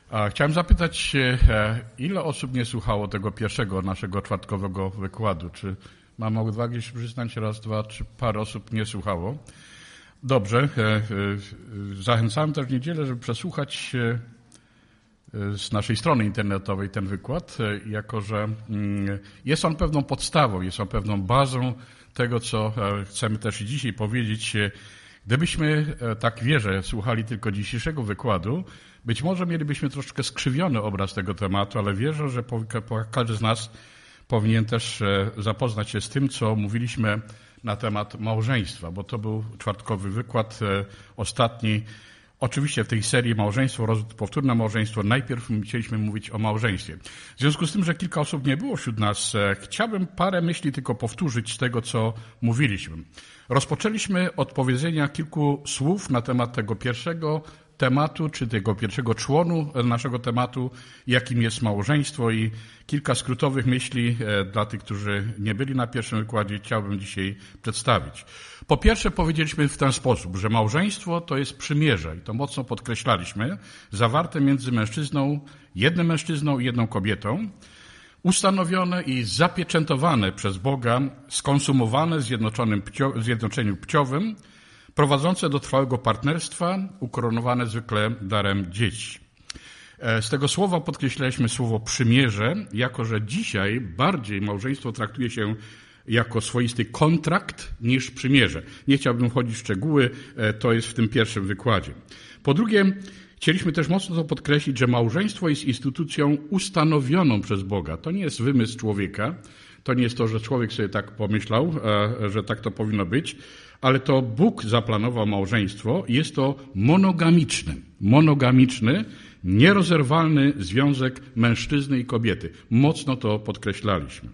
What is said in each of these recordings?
Chciałem zapytać się, ile osób nie słuchało tego pierwszego naszego czwartkowego wykładu? Czy mam odwagę się przyznać, raz, dwa, czy parę osób nie słuchało? Dobrze. Zachęcałem też w niedzielę, żeby przesłuchać z naszej strony internetowej ten wykład, jako że jest on pewną podstawą, jest on pewną bazą tego, co chcemy też i dzisiaj powiedzieć. Gdybyśmy, tak wierzę, słuchali tylko dzisiejszego wykładu, być może mielibyśmy troszeczkę skrzywiony obraz tego tematu, ale wierzę, że każdy z nas powinien też zapoznać się z tym, co mówiliśmy na temat małżeństwa, bo to był czwartkowy wykład, ostatni. Oczywiście w tej serii małżeństwo, rozwód, powtórne małżeństwo, najpierw chcieliśmy mówić o małżeństwie. W związku z tym, że kilka osób nie było wśród nas, chciałbym parę myśli tylko powtórzyć z tego, co mówiliśmy. Rozpoczęliśmy od powiedzenia kilku słów na temat tego pierwszego tematu, czy tego pierwszego członu naszego tematu, jakim jest małżeństwo, i kilka skrótowych myśli dla tych, którzy nie byli na pierwszym wykładzie, chciałbym dzisiaj przedstawić. Po pierwsze powiedzieliśmy w ten sposób, że małżeństwo to jest przymierze, i to mocno podkreślaliśmy, zawarte między jednym mężczyzną i jedną kobietą, ustanowione i zapieczętowane przez Boga, skonsumowane w zjednoczeniu płciowym, prowadzące do trwałego partnerstwa, ukoronowane zwykle darem dzieci. Z tego słowa podkreślaliśmy słowo przymierze, jako że dzisiaj bardziej małżeństwo traktuje się jako swoisty kontrakt niż przymierze. Nie chciałbym wchodzić w szczegóły, to jest w tym pierwszym wykładzie. Po drugie, chcieliśmy też mocno to podkreślić, że małżeństwo jest instytucją ustanowioną przez Boga. To nie jest wymysł człowieka, to nie jest to, że człowiek sobie tak pomyślał, że tak to powinno być, ale to Bóg zaplanował małżeństwo i jest to monogamiczny, nierozerwalny związek mężczyzny i kobiety. Mocno to podkreślaliśmy.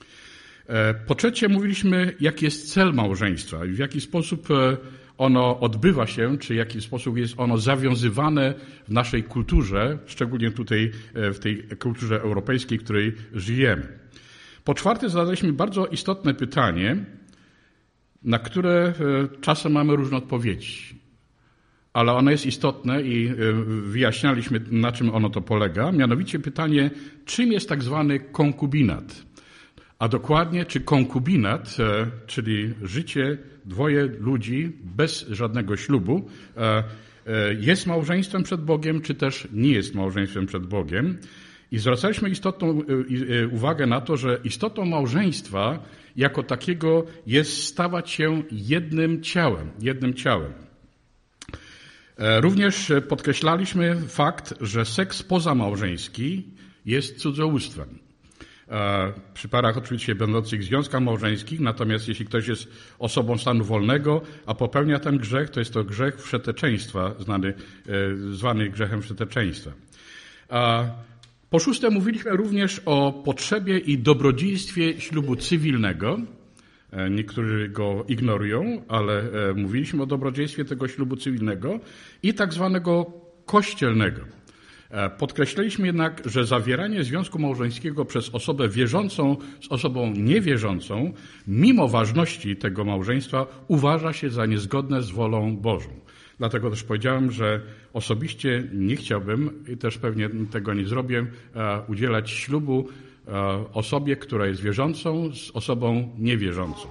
Po trzecie mówiliśmy, jaki jest cel małżeństwa i w jaki sposób ono odbywa się, czy w jaki sposób jest ono zawiązywane w naszej kulturze, szczególnie tutaj w tej kulturze europejskiej, w której żyjemy. Po czwarte zadaliśmy bardzo istotne pytanie, na które czasem mamy różne odpowiedzi, ale ono jest istotne i wyjaśnialiśmy, na czym ono to polega. Mianowicie pytanie, czym jest tak zwany konkubinat? A dokładnie, czy konkubinat, czyli życie dwoje ludzi bez żadnego ślubu, jest małżeństwem przed Bogiem, czy też nie jest małżeństwem przed Bogiem? I zwracaliśmy istotną uwagę na to, że istotą małżeństwa jako takiego jest stawać się jednym ciałem. Również podkreślaliśmy fakt, że seks pozamałżeński jest cudzołóstwem. Przy parach oczywiście będących w związkach małżeńskich, natomiast jeśli ktoś jest osobą stanu wolnego, a popełnia ten grzech, to jest to grzech wszeteczeństwa, zwany grzechem wszeteczeństwa. Po szóste mówiliśmy również o potrzebie i dobrodziejstwie ślubu cywilnego. Niektórzy go ignorują, ale mówiliśmy o dobrodziejstwie tego ślubu cywilnego i tak zwanego kościelnego. Podkreśliliśmy jednak, że zawieranie związku małżeńskiego przez osobę wierzącą z osobą niewierzącą, mimo ważności tego małżeństwa, uważa się za niezgodne z wolą Bożą. Dlatego też powiedziałem, że osobiście nie chciałbym, i też pewnie tego nie zrobię, udzielać ślubu osobie, która jest wierzącą z osobą niewierzącą.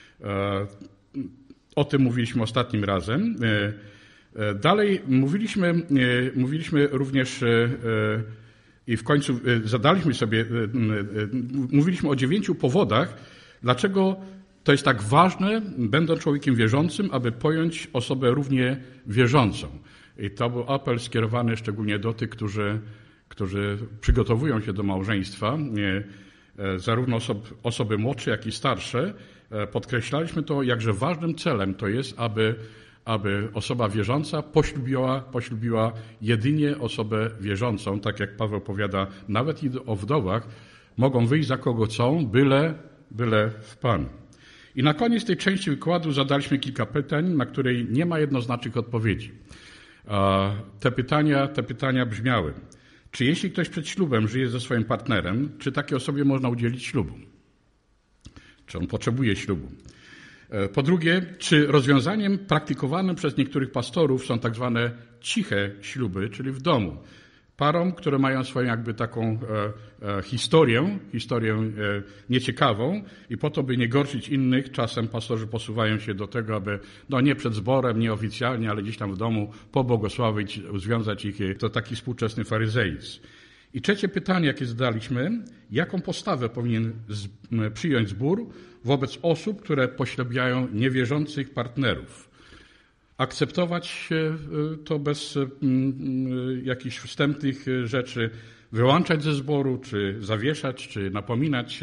O tym mówiliśmy ostatnim razem. Dalej mówiliśmy również i w końcu zadaliśmy sobie, mówiliśmy o 9 powodach, dlaczego to jest tak ważne, będąc człowiekiem wierzącym, aby pojąć osobę równie wierzącą. I to był apel skierowany szczególnie do tych, którzy przygotowują się do małżeństwa, zarówno osoby młodsze, jak i starsze. Podkreślaliśmy to, jakże ważnym celem to jest, aby osoba wierząca poślubiła jedynie osobę wierzącą, tak jak Paweł powiada, nawet i o wdowach, mogą wyjść za kogo chcą, byle w Panu. I na koniec tej części wykładu zadaliśmy kilka pytań, na które nie ma jednoznacznych odpowiedzi. Te pytania brzmiały: czy jeśli ktoś przed ślubem żyje ze swoim partnerem, czy takiej osobie można udzielić ślubu? Czy on potrzebuje ślubu? Po drugie, czy rozwiązaniem praktykowanym przez niektórych pastorów są tak zwane ciche śluby, czyli w domu? Parom, które mają swoją jakby taką historię nieciekawą i po to, by nie gorszyć innych, czasem pastorzy posuwają się do tego, aby nie przed zborem, nieoficjalnie, ale gdzieś tam w domu pobłogosławić, związać ich. To taki współczesny faryzeizm. I trzecie pytanie, jakie zadaliśmy, jaką postawę powinien przyjąć zbór wobec osób, które poślubiają niewierzących partnerów? Akceptować to bez jakichś wstępnych rzeczy, wyłączać ze zboru, czy zawieszać, czy napominać.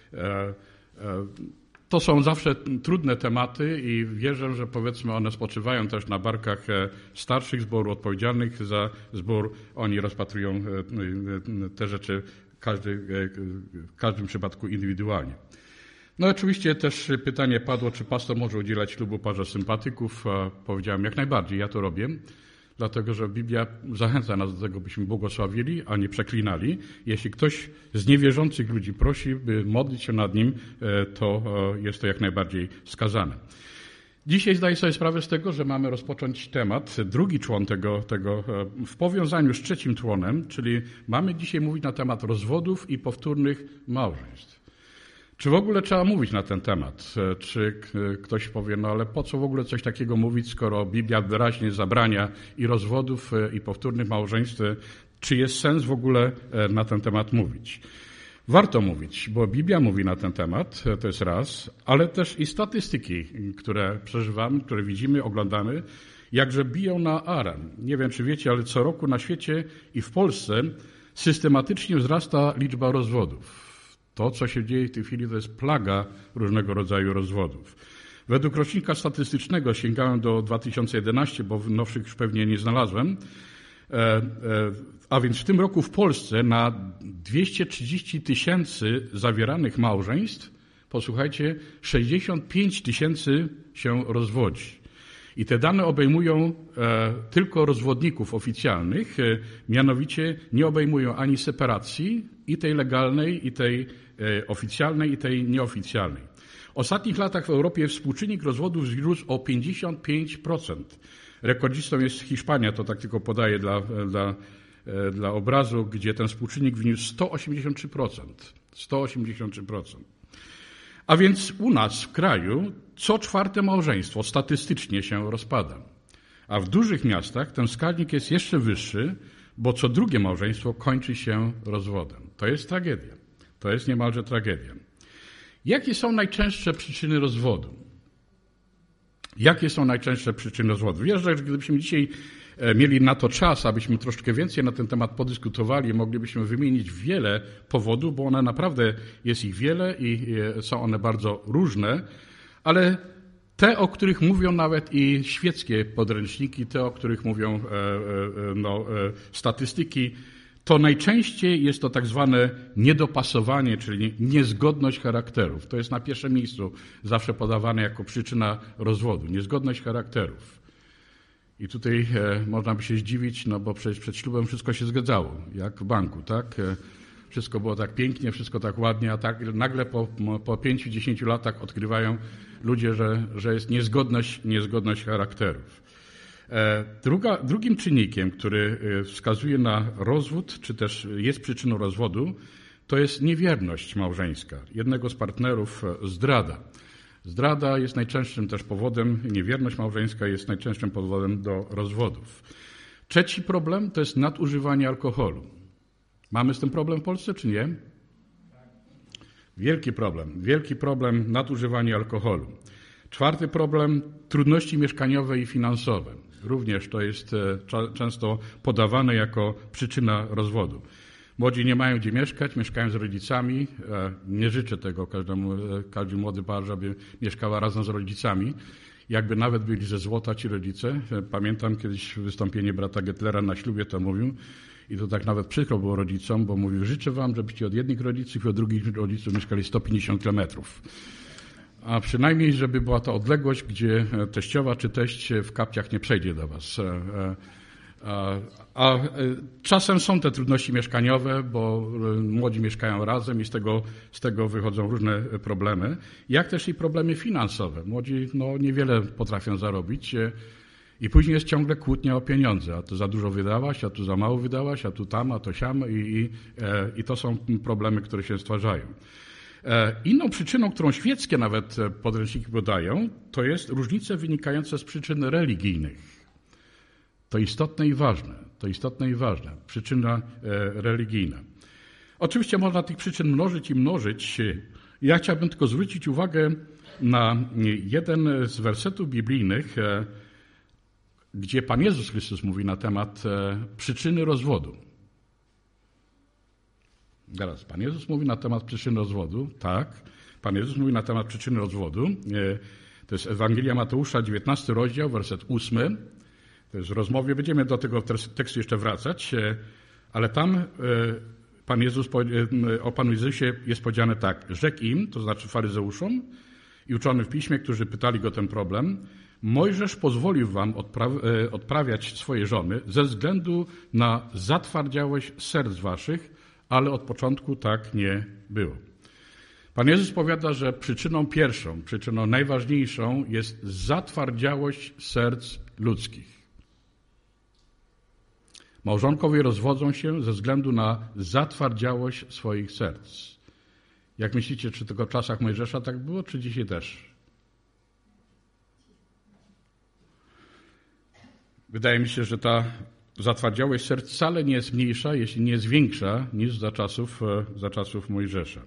To są zawsze trudne tematy i wierzę, że powiedzmy one spoczywają też na barkach starszych zboru, odpowiedzialnych za zbór. Oni rozpatrują te rzeczy w każdym przypadku indywidualnie. No oczywiście też pytanie padło, czy pastor może udzielać ślubu parze sympatyków. Powiedziałem jak najbardziej, ja to robię, dlatego że Biblia zachęca nas do tego, byśmy błogosławili, a nie przeklinali. Jeśli ktoś z niewierzących ludzi prosi, by modlić się nad nim, to jest to jak najbardziej wskazane. Dzisiaj zdaję sobie sprawę z tego, że mamy rozpocząć temat, drugi człon tego w powiązaniu z trzecim członem, czyli mamy dzisiaj mówić na temat rozwodów i powtórnych małżeństw. Czy w ogóle trzeba mówić na ten temat? Czy ktoś powie, ale po co w ogóle coś takiego mówić, skoro Biblia wyraźnie zabrania i rozwodów, i powtórnych małżeństw? Czy jest sens w ogóle na ten temat mówić? Warto mówić, bo Biblia mówi na ten temat, to jest raz, ale też i statystyki, które przeżywamy, które widzimy, oglądamy, jakże biją na alarm. Nie wiem, czy wiecie, ale co roku na świecie i w Polsce systematycznie wzrasta liczba rozwodów. To, co się dzieje w tej chwili, to jest plaga różnego rodzaju rozwodów. Według rocznika statystycznego, sięgałem do 2011, bo nowszych już pewnie nie znalazłem, a więc w tym roku w Polsce na 230 000 zawieranych małżeństw, posłuchajcie, 65 000 się rozwodzi. I te dane obejmują tylko rozwodników oficjalnych, mianowicie nie obejmują ani separacji, i tej legalnej, i tej oficjalnej, i tej nieoficjalnej. W ostatnich latach w Europie współczynnik rozwodów wzrósł o 55%. Rekordzistą jest Hiszpania, to tak tylko podaję dla obrazu, gdzie ten współczynnik wyniósł 183%. 183%. A więc u nas w kraju co czwarte małżeństwo statystycznie się rozpada. A w dużych miastach ten wskaźnik jest jeszcze wyższy, bo co drugie małżeństwo kończy się rozwodem. To jest tragedia. To jest niemalże tragedia. Jakie są najczęstsze przyczyny rozwodu? Jakie są najczęstsze przyczyny rozwodu? Wierzę, że gdybyśmy dzisiaj mieli na to czas, abyśmy troszkę więcej na ten temat podyskutowali, moglibyśmy wymienić wiele powodów, bo one naprawdę jest ich wiele i są one bardzo różne, ale te, o których mówią nawet i świeckie podręczniki, te, o których mówią statystyki, to najczęściej jest to tak zwane niedopasowanie, czyli niezgodność charakterów. To jest na pierwszym miejscu zawsze podawane jako przyczyna rozwodu. Niezgodność charakterów. I tutaj można by się zdziwić, bo przecież przed ślubem wszystko się zgadzało, jak w banku, tak? Wszystko było tak pięknie, wszystko tak ładnie, a tak nagle po 5-10 latach odkrywają ludzie, że jest niezgodność charakterów. Drugim czynnikiem, który wskazuje na rozwód, czy też jest przyczyną rozwodu, to jest niewierność małżeńska. Jednego z partnerów zdrada. Zdrada jest najczęstszym też powodem, niewierność małżeńska jest najczęstszym powodem do rozwodów. Trzeci problem to jest nadużywanie alkoholu. Mamy z tym problem w Polsce, czy nie? Wielki problem nadużywanie alkoholu. Czwarty problem trudności mieszkaniowe i finansowe. Również to jest często podawane jako przyczyna rozwodu. Młodzi nie mają gdzie mieszkać, mieszkają z rodzicami. Nie życzę tego każdej młodej parze, aby mieszkała razem z rodzicami. Jakby nawet byli ze złota ci rodzice. Pamiętam kiedyś wystąpienie brata Gettlera na ślubie, to mówił. I to tak nawet przykro było rodzicom, bo mówił, życzę wam, żebyście od jednych rodziców i od drugich rodziców mieszkali 150 kilometrów. A przynajmniej, żeby była to odległość, gdzie teściowa czy teść w kapciach nie przejdzie do was. A czasem są te trudności mieszkaniowe, bo młodzi mieszkają razem i z tego wychodzą różne problemy. Jak też i problemy finansowe. Młodzi niewiele potrafią zarobić I później jest ciągle kłótnia o pieniądze. A tu za dużo wydałaś, a tu za mało wydałaś, a tu tam, a to siam. I to są problemy, które się stwarzają. Inną przyczyną, którą świeckie nawet podręczniki podają, to jest różnice wynikające z przyczyn religijnych. To istotne i ważne. Przyczyna religijna. Oczywiście można tych przyczyn mnożyć i mnożyć. Ja chciałbym tylko zwrócić uwagę na jeden z wersetów biblijnych, gdzie Pan Jezus Chrystus mówi na temat przyczyny rozwodu. Teraz, Pan Jezus mówi na temat przyczyny rozwodu. Tak, Pan Jezus mówi na temat przyczyny rozwodu. To jest Ewangelia Mateusza, 19 rozdział, werset 8. To jest w rozmowie, będziemy do tego tekstu jeszcze wracać, ale tam Pan Jezus, o Panu Jezusie jest powiedziane tak. Rzekł im, to znaczy faryzeuszom i uczonym w piśmie, którzy pytali go ten problem, Mojżesz pozwolił wam odprawiać swoje żony ze względu na zatwardziałość serc waszych, ale od początku tak nie było. Pan Jezus powiada, że przyczyną pierwszą, przyczyną najważniejszą jest zatwardziałość serc ludzkich. Małżonkowie rozwodzą się ze względu na zatwardziałość swoich serc. Jak myślicie, czy tylko w czasach Mojżesza tak było, czy dzisiaj też? Wydaje mi się, że ta zatwardziałość serc wcale nie jest mniejsza, jeśli nie jest większa niż za czasów Mojżesza.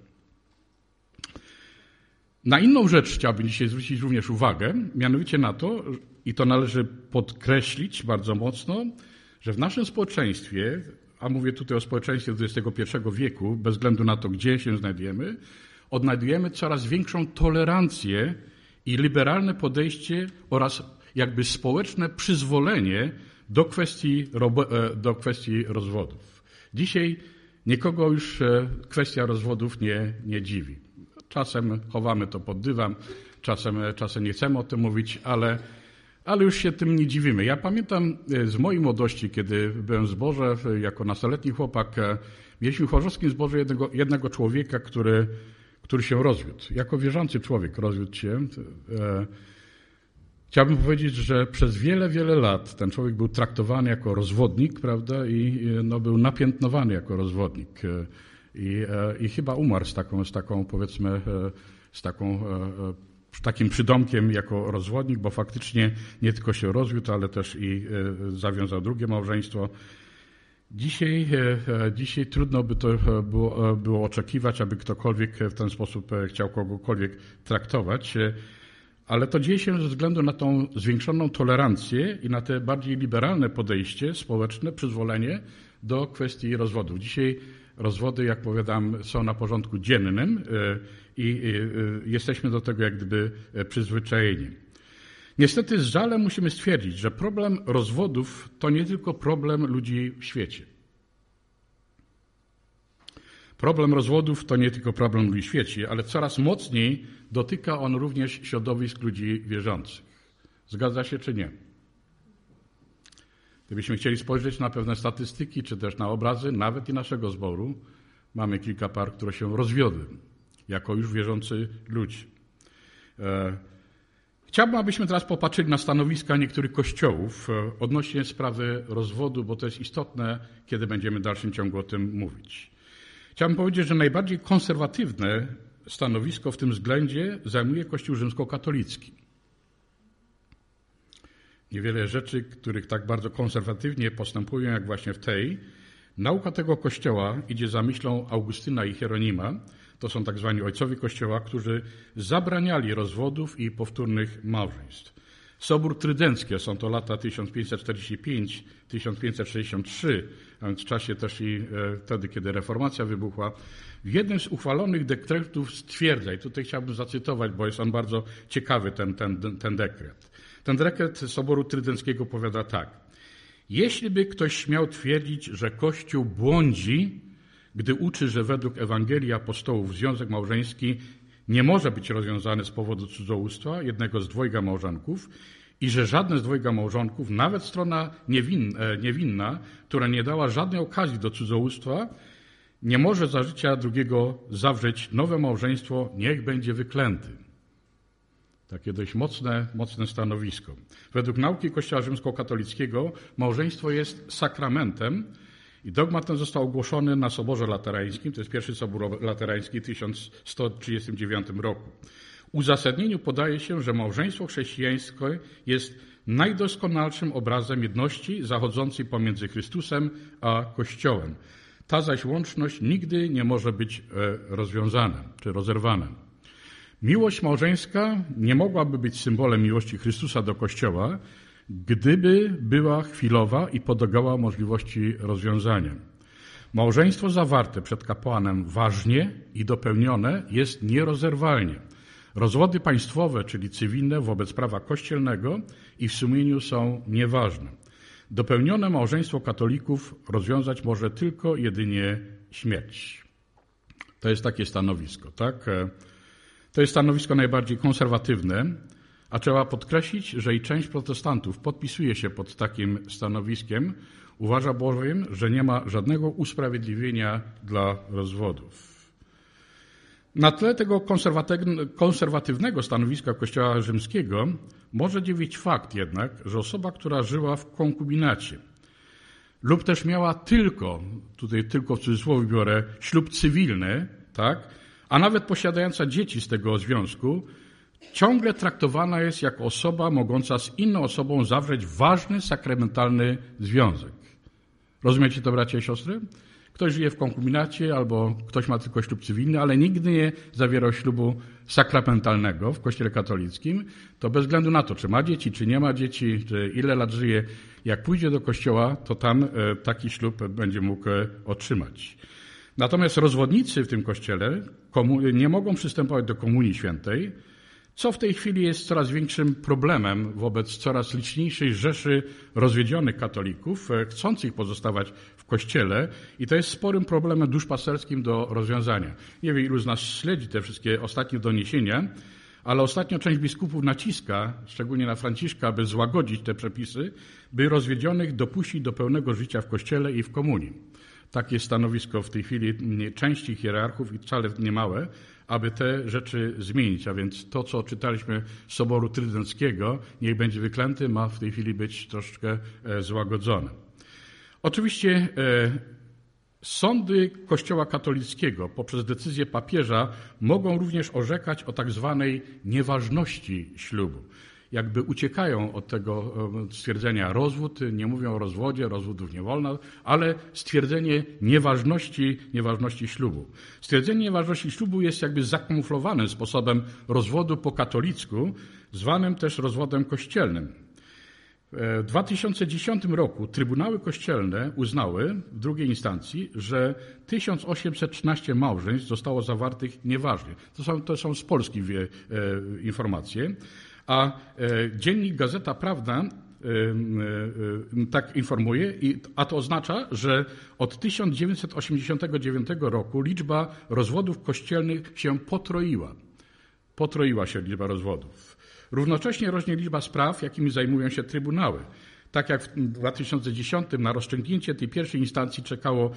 Na inną rzecz chciałbym dzisiaj zwrócić również uwagę, mianowicie na to, i to należy podkreślić bardzo mocno, że w naszym społeczeństwie, a mówię tutaj o społeczeństwie XXI wieku, bez względu na to, gdzie się znajdujemy, odnajdujemy coraz większą tolerancję i liberalne podejście oraz jakby społeczne przyzwolenie do kwestii rozwodów. Dzisiaj nikogo już kwestia rozwodów nie dziwi. Czasem chowamy to pod dywan, czasem nie chcemy o tym mówić, ale już się tym nie dziwimy. Ja pamiętam z mojej młodości, kiedy byłem w zborze jako nastoletni chłopak, mieliśmy w chorzowskim zborze jednego człowieka, który się rozwiódł. Jako wierzący człowiek rozwiódł się. Chciałbym powiedzieć, że przez wiele, wiele lat ten człowiek był traktowany jako rozwodnik, prawda, i był napiętnowany jako rozwodnik. I chyba umarł z takim przydomkiem jako rozwodnik, bo faktycznie nie tylko się rozwiódł, ale też i zawiązał drugie małżeństwo. Dzisiaj trudno by to było oczekiwać, aby ktokolwiek w ten sposób chciał kogokolwiek traktować, ale to dzieje się ze względu na tą zwiększoną tolerancję i na te bardziej liberalne podejście społeczne, przyzwolenie do kwestii rozwodów. Dzisiaj rozwody, jak powiadam, są na porządku dziennym i jesteśmy do tego jak gdyby przyzwyczajeni. Niestety z żalem musimy stwierdzić, że problem rozwodów to nie tylko problem ludzi w świecie. Problem rozwodów to nie tylko problem ludzi w świecie, ale coraz mocniej dotyka on również środowisk ludzi wierzących. Zgadza się czy nie? Gdybyśmy chcieli spojrzeć na pewne statystyki, czy też na obrazy, nawet i naszego zboru, mamy kilka par, które się rozwiodły, jako już wierzący ludzie. Chciałbym, abyśmy teraz popatrzyli na stanowiska niektórych kościołów odnośnie sprawy rozwodu, bo to jest istotne, kiedy będziemy w dalszym ciągu o tym mówić. Chciałbym powiedzieć, że najbardziej konserwatywne stanowisko w tym względzie zajmuje Kościół rzymskokatolicki. Niewiele rzeczy, których tak bardzo konserwatywnie postępują, jak właśnie w tej. Nauka tego Kościoła idzie za myślą Augustyna i Hieronima. To są tak zwani ojcowie Kościoła, którzy zabraniali rozwodów i powtórnych małżeństw. Sobór Trydencki, są to lata 1545-1563, a więc w czasie też i wtedy, kiedy reformacja wybuchła, w jednym z uchwalonych dekretów stwierdza, i tutaj chciałbym zacytować, bo jest on bardzo ciekawy, ten dekret. Ten dekret Soboru Trydenckiego powiada tak. Jeśli by ktoś śmiał twierdzić, że Kościół błądzi, gdy uczy, że według Ewangelii Apostołów związek małżeński nie może być rozwiązany z powodu cudzołóstwa jednego z dwojga małżonków i że żadne z dwojga małżonków, nawet strona niewinna, która nie dała żadnej okazji do cudzołóstwa, nie może za życia drugiego zawrzeć nowe małżeństwo, niech będzie wyklęty. Takie dość mocne stanowisko. Według nauki Kościoła rzymskokatolickiego małżeństwo jest sakramentem i dogmat ten został ogłoszony na Soborze Laterańskim, to jest pierwszy Sobór Laterański w 1139 roku. W uzasadnieniu podaje się, że małżeństwo chrześcijańskie jest najdoskonalszym obrazem jedności zachodzącej pomiędzy Chrystusem a Kościołem. Ta zaś łączność nigdy nie może być rozwiązana czy rozerwana. Miłość małżeńska nie mogłaby być symbolem miłości Chrystusa do Kościoła, gdyby była chwilowa i podlegała możliwości rozwiązania. Małżeństwo zawarte przed kapłanem ważnie i dopełnione jest nierozerwalnie. Rozwody państwowe, czyli cywilne wobec prawa kościelnego i w sumieniu są nieważne. Dopełnione małżeństwo katolików rozwiązać może tylko jedynie śmierć. To jest takie stanowisko, tak? To jest stanowisko najbardziej konserwatywne, a trzeba podkreślić, że i część protestantów podpisuje się pod takim stanowiskiem, uważa bowiem, że nie ma żadnego usprawiedliwienia dla rozwodów. Na tle tego konserwatywnego stanowiska Kościoła rzymskiego może dziwić fakt jednak, że osoba, która żyła w konkubinacie lub też miała tylko w cudzysłowie biorę, ślub cywilny, tak, a nawet posiadająca dzieci z tego związku, ciągle traktowana jest jako osoba mogąca z inną osobą zawrzeć ważny, sakramentalny związek. Rozumiecie to, bracia i siostry? Ktoś żyje w konkubinacie albo ktoś ma tylko ślub cywilny, ale nigdy nie zawierał ślubu sakramentalnego w Kościele katolickim, to bez względu na to, czy ma dzieci, czy nie ma dzieci, czy ile lat żyje, jak pójdzie do kościoła, to tam taki ślub będzie mógł otrzymać. Natomiast rozwodnicy w tym kościele nie mogą przystępować do Komunii Świętej, co w tej chwili jest coraz większym problemem wobec coraz liczniejszej rzeszy rozwiedzionych katolików, chcących pozostawać w Kościele i to jest sporym problemem duszpasterskim do rozwiązania. Nie wiem, ilu z nas śledzi te wszystkie ostatnie doniesienia, ale ostatnio część biskupów naciska, szczególnie na Franciszka, aby złagodzić te przepisy, by rozwiedzionych dopuścić do pełnego życia w Kościele i w komunii. Takie jest stanowisko w tej chwili części hierarchów i wcale nie małe, aby te rzeczy zmienić. A więc to, co czytaliśmy z Soboru Trydenckiego, niech będzie wyklęty, ma w tej chwili być troszeczkę złagodzone. Oczywiście sądy Kościoła katolickiego poprzez decyzję papieża mogą również orzekać o tak zwanej nieważności ślubu. Jakby uciekają od tego stwierdzenia rozwód, nie mówią o rozwodzie, rozwodów nie wolno, ale stwierdzenie nieważności ślubu. Stwierdzenie nieważności ślubu jest jakby zakamuflowanym sposobem rozwodu po katolicku, zwanym też rozwodem kościelnym. W 2010 roku trybunały kościelne uznały w drugiej instancji, że 1813 małżeństw zostało zawartych nieważnie. To są z Polski informacje. A dziennik Gazeta Prawna tak informuje, a to oznacza, że od 1989 roku liczba rozwodów kościelnych się potroiła. Potroiła się liczba rozwodów. Równocześnie rośnie liczba spraw, jakimi zajmują się trybunały. Tak jak w 2010 na rozstrzygnięcie tej pierwszej instancji czekało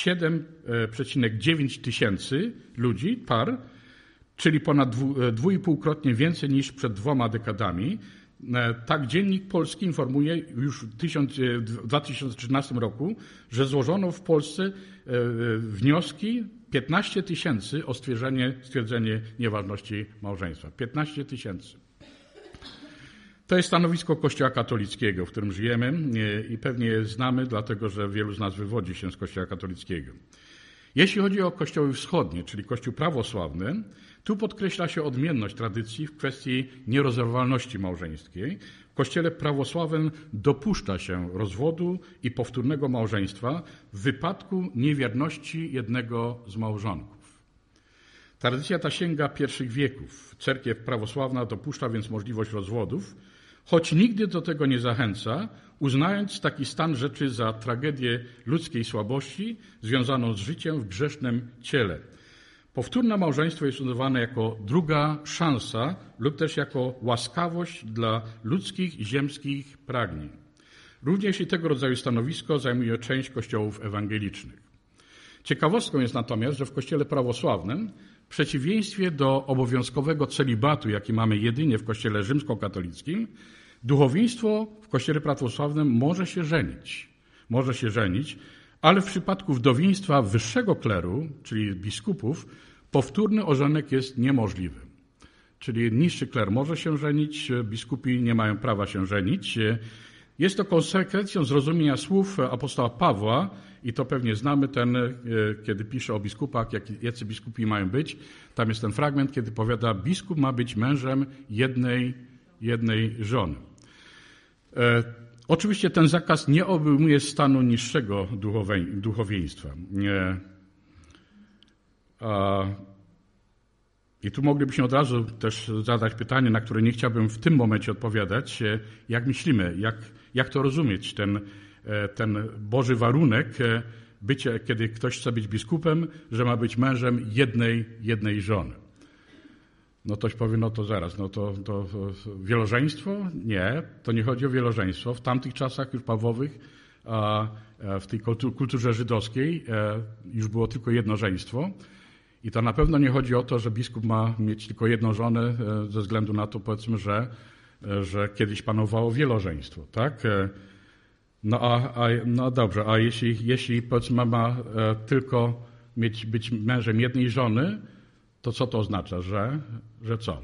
7,9 tysięcy ludzi, par, czyli ponad 2,5-krotnie więcej niż przed 2 dekadami. Tak Dziennik Polski informuje już w 2013 roku, że złożono w Polsce wnioski 15 tysięcy o stwierdzenie nieważności małżeństwa. 15 tysięcy. To jest stanowisko Kościoła katolickiego, w którym żyjemy i pewnie je znamy, dlatego że wielu z nas wywodzi się z Kościoła katolickiego. Jeśli chodzi o kościoły wschodnie, czyli Kościół prawosławny, tu podkreśla się odmienność tradycji w kwestii nierozerwalności małżeńskiej. W Kościele prawosławnym dopuszcza się rozwodu i powtórnego małżeństwa w wypadku niewierności jednego z małżonków. Tradycja ta sięga pierwszych wieków. Cerkiew prawosławna dopuszcza więc możliwość rozwodów, choć nigdy do tego nie zachęca, uznając taki stan rzeczy za tragedię ludzkiej słabości związaną z życiem w grzesznym ciele. Powtórne małżeństwo jest uznawane jako druga szansa lub też jako łaskawość dla ludzkich, ziemskich pragnień. Również i tego rodzaju stanowisko zajmuje część kościołów ewangelicznych. Ciekawostką jest natomiast, że w Kościele prawosławnym w przeciwieństwie do obowiązkowego celibatu, jaki mamy jedynie w Kościele rzymskokatolickim, duchowieństwo w Kościele prawosławnym może się żenić, ale w przypadku wdowieństwa wyższego kleru, czyli biskupów, powtórny ożenek jest niemożliwy. Czyli niższy kler może się żenić, biskupi nie mają prawa się żenić. Jest to konsekwencją zrozumienia słów apostoła Pawła i to pewnie znamy, kiedy pisze o biskupach, jacy biskupi mają być. Tam jest ten fragment, kiedy powiada, biskup ma być mężem jednej żony. Oczywiście ten zakaz nie obejmuje stanu niższego duchowieństwa. I tu moglibyśmy od razu też zadać pytanie, na które nie chciałbym w tym momencie odpowiadać. Jak myślimy, jak to rozumieć, ten Boży warunek bycia, kiedy ktoś chce być biskupem, że ma być mężem jednej żony. No ktoś powie, no to zaraz, no to wielożeństwo? Nie, to nie chodzi o wielożeństwo. W tamtych czasach już Pawłowych, w tej kulturze żydowskiej już było tylko jednożeństwo. I to na pewno nie chodzi o to, że biskup ma mieć tylko jedną żonę ze względu na to, powiedzmy, że kiedyś panowało wielożeństwo, tak? No dobrze, a jeśli powiedzmy ma tylko być mężem jednej żony, to co to oznacza, że co?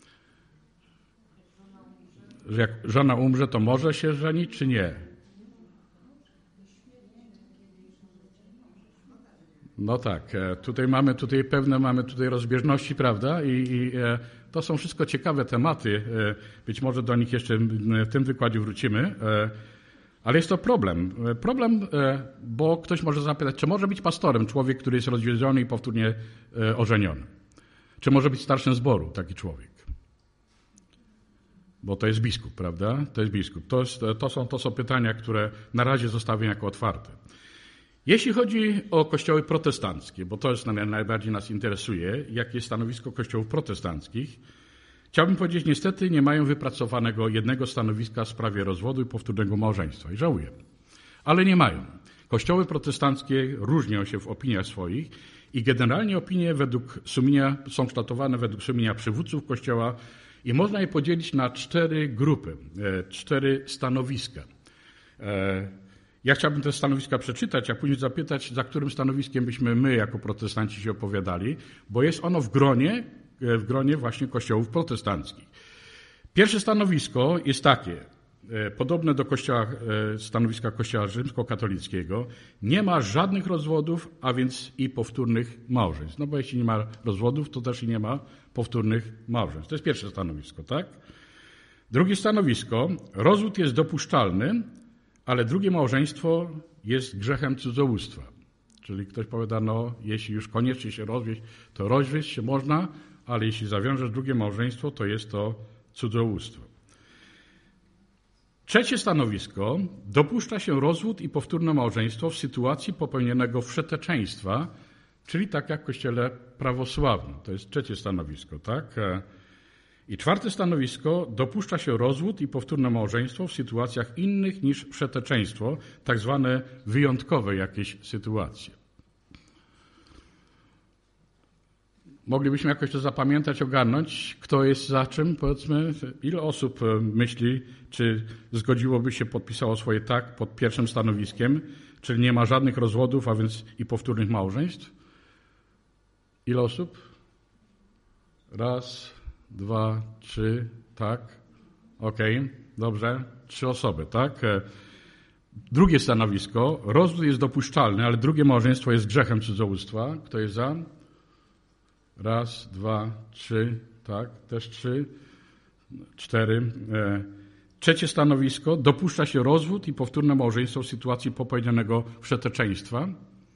Że jak żona umrze, to może się żenić, czy nie? No tak, mamy pewne rozbieżności, prawda? I to są wszystko ciekawe tematy. Być może do nich jeszcze w tym wykładzie wrócimy. Ale jest to problem. Bo ktoś może zapytać, czy może być pastorem człowiek, który jest rozwiedziony i powtórnie ożeniony? Czy może być starszym zboru taki człowiek? Bo to jest biskup, prawda? To jest biskup. To są pytania, które na razie zostawiam jako otwarte. Jeśli chodzi o kościoły protestanckie, bo to jest najbardziej nas interesuje, jakie jest stanowisko kościołów protestanckich, chciałbym powiedzieć, niestety nie mają wypracowanego jednego stanowiska w sprawie rozwodu i powtórnego małżeństwa. I żałuję. Ale nie mają. Kościoły protestanckie różnią się w opiniach swoich i generalnie opinie są kształtowane według sumienia przywódców Kościoła i można je podzielić na 4 grupy, 4 stanowiska. Ja chciałbym te stanowiska przeczytać, a później zapytać, za którym stanowiskiem byśmy my jako protestanci się opowiadali, bo jest ono w gronie właśnie kościołów protestanckich. Pierwsze stanowisko jest takie, podobne do stanowiska Kościoła rzymskokatolickiego, nie ma żadnych rozwodów, a więc i powtórnych małżeństw. No bo jeśli nie ma rozwodów, to też i nie ma powtórnych małżeństw. To jest pierwsze stanowisko, tak? Drugie stanowisko, rozwód jest dopuszczalny, ale drugie małżeństwo jest grzechem cudzołóstwa. Czyli ktoś powiada, no jeśli już koniecznie się rozwieść, to rozwieść się można, ale jeśli zawiążesz drugie małżeństwo, to jest to cudzołóstwo. Trzecie stanowisko, dopuszcza się rozwód i powtórne małżeństwo w sytuacji popełnionego wszeteczeństwa, czyli tak jak w Kościele prawosławnym. To jest trzecie stanowisko, tak? I czwarte stanowisko, dopuszcza się rozwód i powtórne małżeństwo w sytuacjach innych niż wszeteczeństwo, tak zwane wyjątkowe jakieś sytuacje. Moglibyśmy jakoś to zapamiętać, ogarnąć, kto jest za czym, powiedzmy, ile osób myśli, czy zgodziłoby się, podpisało swoje tak pod pierwszym stanowiskiem, czyli nie ma żadnych rozwodów, a więc i powtórnych małżeństw. Ile osób? 1, 2, 3, tak. Okej, dobrze. 3 osoby, tak. Drugie stanowisko, rozwód jest dopuszczalny, ale drugie małżeństwo jest grzechem cudzołóstwa. Kto jest za? 1, 2, 3, tak, też 3, 4. Trzecie stanowisko, dopuszcza się rozwód i powtórne małżeństwo w sytuacji popełnionego wszeteczeństwa.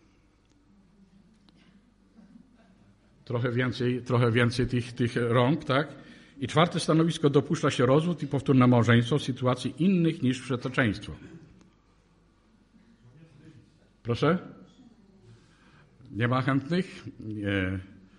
Trochę więcej tych rąk, tak? I czwarte stanowisko, dopuszcza się rozwód i powtórne małżeństwo w sytuacji innych niż wszeteczeństwo. Proszę? Nie ma chętnych? Nie.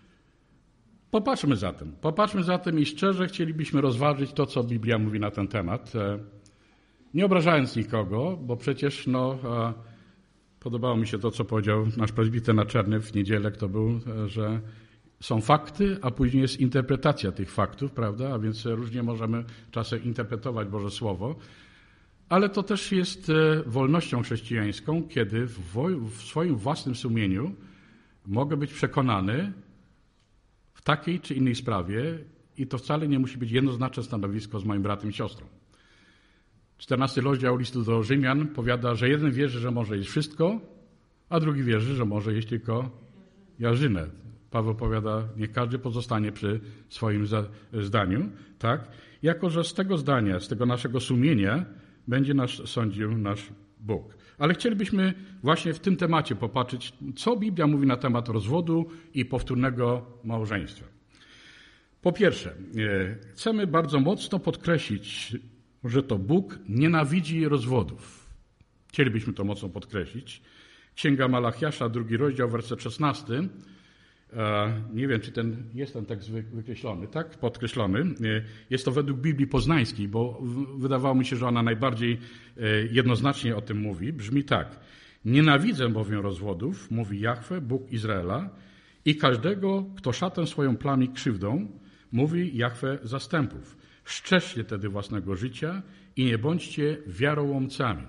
Popatrzmy zatem i szczerze chcielibyśmy rozważyć to, co Biblia mówi na ten temat. Nie obrażając nikogo, bo przecież Podobało mi się to, co powiedział nasz prezbiter Naczerny w niedzielę, to był, że są fakty, a później jest interpretacja tych faktów, prawda? A więc różnie możemy czasem interpretować Boże Słowo, ale to też jest wolnością chrześcijańską, kiedy w swoim własnym sumieniu mogę być przekonany w takiej czy innej sprawie i to wcale nie musi być jednoznaczne stanowisko z moim bratem i siostrą. 14 rozdział listu do Rzymian powiada, że jeden wierzy, że może jeść wszystko, a drugi wierzy, że może jeść tylko jarzynę. Paweł powiada, niech każdy pozostanie przy swoim zdaniu, tak? Jako że z tego zdania, z tego naszego sumienia będzie nas sądził nasz Bóg. Ale chcielibyśmy właśnie w tym temacie popatrzeć, co Biblia mówi na temat rozwodu i powtórnego małżeństwa. Po pierwsze, chcemy bardzo mocno podkreślić, że to Bóg nienawidzi rozwodów. Chcielibyśmy to mocno podkreślić. Księga Malachiasza, 2 rozdział, werset 16. Nie wiem, czy jest ten tekst wykreślony, tak? Podkreślony. Jest to według Biblii Poznańskiej, bo wydawało mi się, że ona najbardziej jednoznacznie o tym mówi. Brzmi tak. Nienawidzę bowiem rozwodów, mówi Jahwe, Bóg Izraela, i każdego, kto szatę swoją plami krzywdą, mówi Jahwe zastępów. Strzeżcie tedy własnego życia i nie bądźcie wiarołomcami.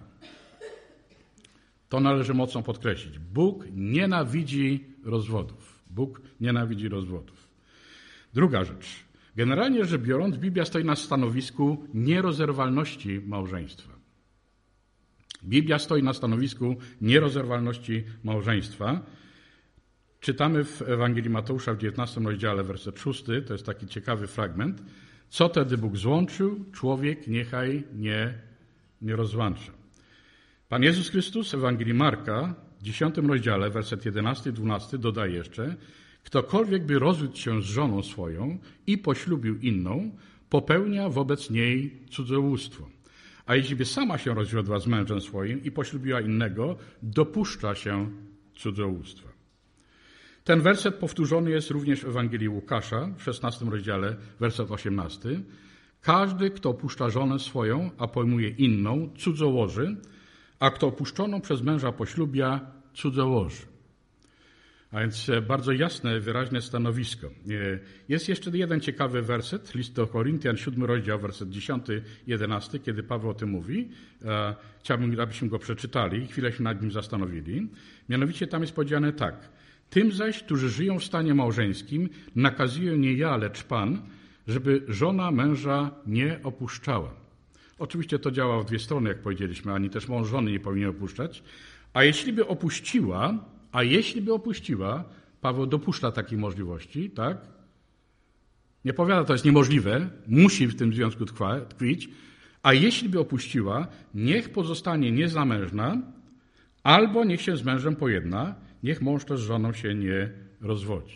To należy mocno podkreślić. Bóg nienawidzi rozwodów. Bóg nienawidzi rozwodów. Druga rzecz. Generalnie rzecz biorąc, Biblia stoi na stanowisku nierozerwalności małżeństwa. Biblia stoi na stanowisku nierozerwalności małżeństwa. Czytamy w Ewangelii Mateusza w 19 rozdziale, werset 6, to jest taki ciekawy fragment. Co tedy Bóg złączył, człowiek niechaj nie rozłącza. Pan Jezus Chrystus w Ewangelii Marka w 10 rozdziale, werset 11 i 12 dodaje jeszcze, ktokolwiek by rozwiódł się z żoną swoją i poślubił inną, popełnia wobec niej cudzołóstwo. A jeśli by sama się rozwiodła z mężem swoim i poślubiła innego, dopuszcza się cudzołóstwa. Ten werset powtórzony jest również w Ewangelii Łukasza w 16 rozdziale, werset 18. Każdy, kto opuszcza żonę swoją, a pojmuje inną, cudzołoży, a kto opuszczoną przez męża poślubia, cudzołoży. A więc bardzo jasne, wyraźne stanowisko. Jest jeszcze jeden ciekawy werset, list do Koryntian, 7 rozdział, werset 10 i 11, kiedy Paweł o tym mówi. Chciałbym, abyśmy go przeczytali i chwilę się nad nim zastanowili. Mianowicie tam jest powiedziane tak. Tym zaś, którzy żyją w stanie małżeńskim, nakazuję nie ja, lecz Pan, żeby żona męża nie opuszczała. Oczywiście to działa w dwie strony, jak powiedzieliśmy, ani też mąż żony nie powinien opuszczać. A jeśli by opuściła, Paweł dopuszcza takiej możliwości, tak? Nie powiada, to jest niemożliwe, musi w tym związku tkwić. A jeśli by opuściła, niech pozostanie niezamężna, albo niech się z mężem pojedna, niech mąż też z żoną się nie rozwodzi.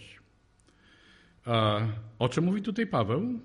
O czym mówi tutaj Paweł?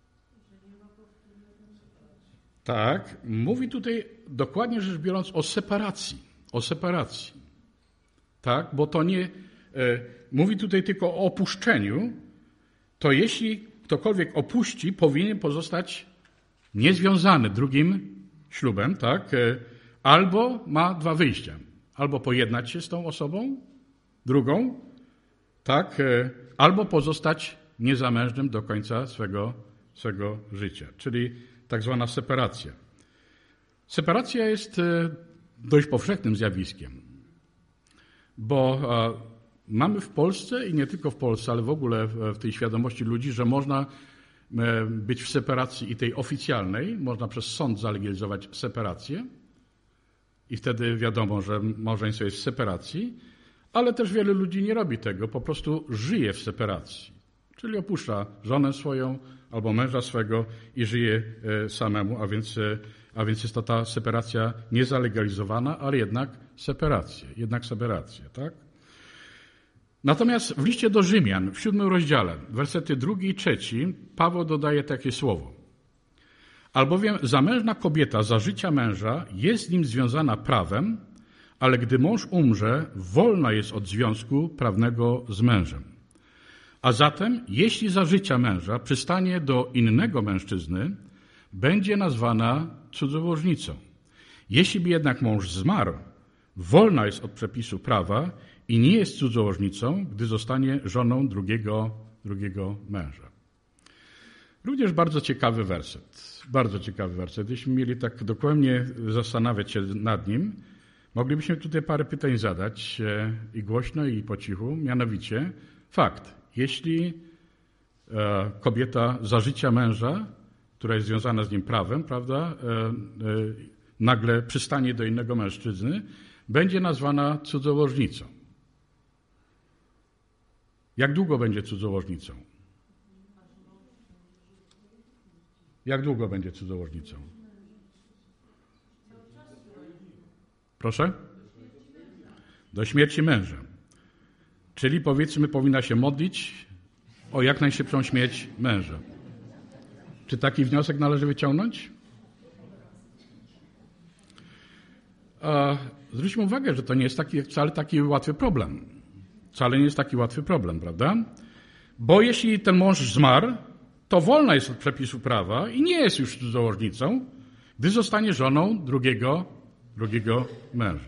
Tak, mówi tutaj dokładnie rzecz biorąc o separacji. Tak, bo to nie mówi tutaj tylko o opuszczeniu, to jeśli ktokolwiek opuści, powinien pozostać niezwiązany drugim ślubem, tak? Albo ma dwa wyjścia. Albo pojednać się z tą osobą, drugą, tak? Albo pozostać niezamężnym do końca swego życia, czyli tak zwana separacja. Separacja jest dość powszechnym zjawiskiem, bo mamy w Polsce i nie tylko w Polsce, ale w ogóle w tej świadomości ludzi, że można być w separacji i tej oficjalnej, można przez sąd zalegalizować separację i wtedy wiadomo, że małżeństwo jest w separacji, ale też wielu ludzi nie robi tego, po prostu żyje w separacji, czyli opuszcza żonę swoją albo męża swego i żyje samemu, a więc jest to ta separacja niezalegalizowana, ale jednak separacja, tak? Natomiast w liście do Rzymian, w 7 rozdziale, wersety 2 i 3, Paweł dodaje takie słowo. Albowiem zamężna kobieta za życia męża jest z nim związana prawem, ale gdy mąż umrze, wolna jest od związku prawnego z mężem. A zatem, jeśli za życia męża przystanie do innego mężczyzny, będzie nazwana cudzołożnicą. Jeśli by jednak mąż zmarł, wolna jest od przepisu prawa i nie jest cudzołożnicą, gdy zostanie żoną drugiego męża. Również bardzo ciekawy werset. Bardzo ciekawy werset. Jeśli mieli tak dokładnie zastanawiać się nad nim, moglibyśmy tutaj parę pytań zadać i głośno, i po cichu. Mianowicie fakt, jeśli kobieta za życia męża, która jest związana z nim prawem, prawda, nagle przystanie do innego mężczyzny, będzie nazwana cudzołożnicą. Jak długo będzie cudzołożnicą? Jak długo będzie cudzołożnicą? Proszę? Do śmierci męża. Czyli powiedzmy, powinna się modlić o jak najszybszą śmierć męża. Czy taki wniosek należy wyciągnąć? Zwróćmy uwagę, że to nie jest wcale taki łatwy problem. Wcale nie jest taki łatwy problem, prawda? Bo jeśli ten mąż zmarł, to wolna jest od przepisu prawa i nie jest już cudzołożnicą, gdy zostanie żoną drugiego męża.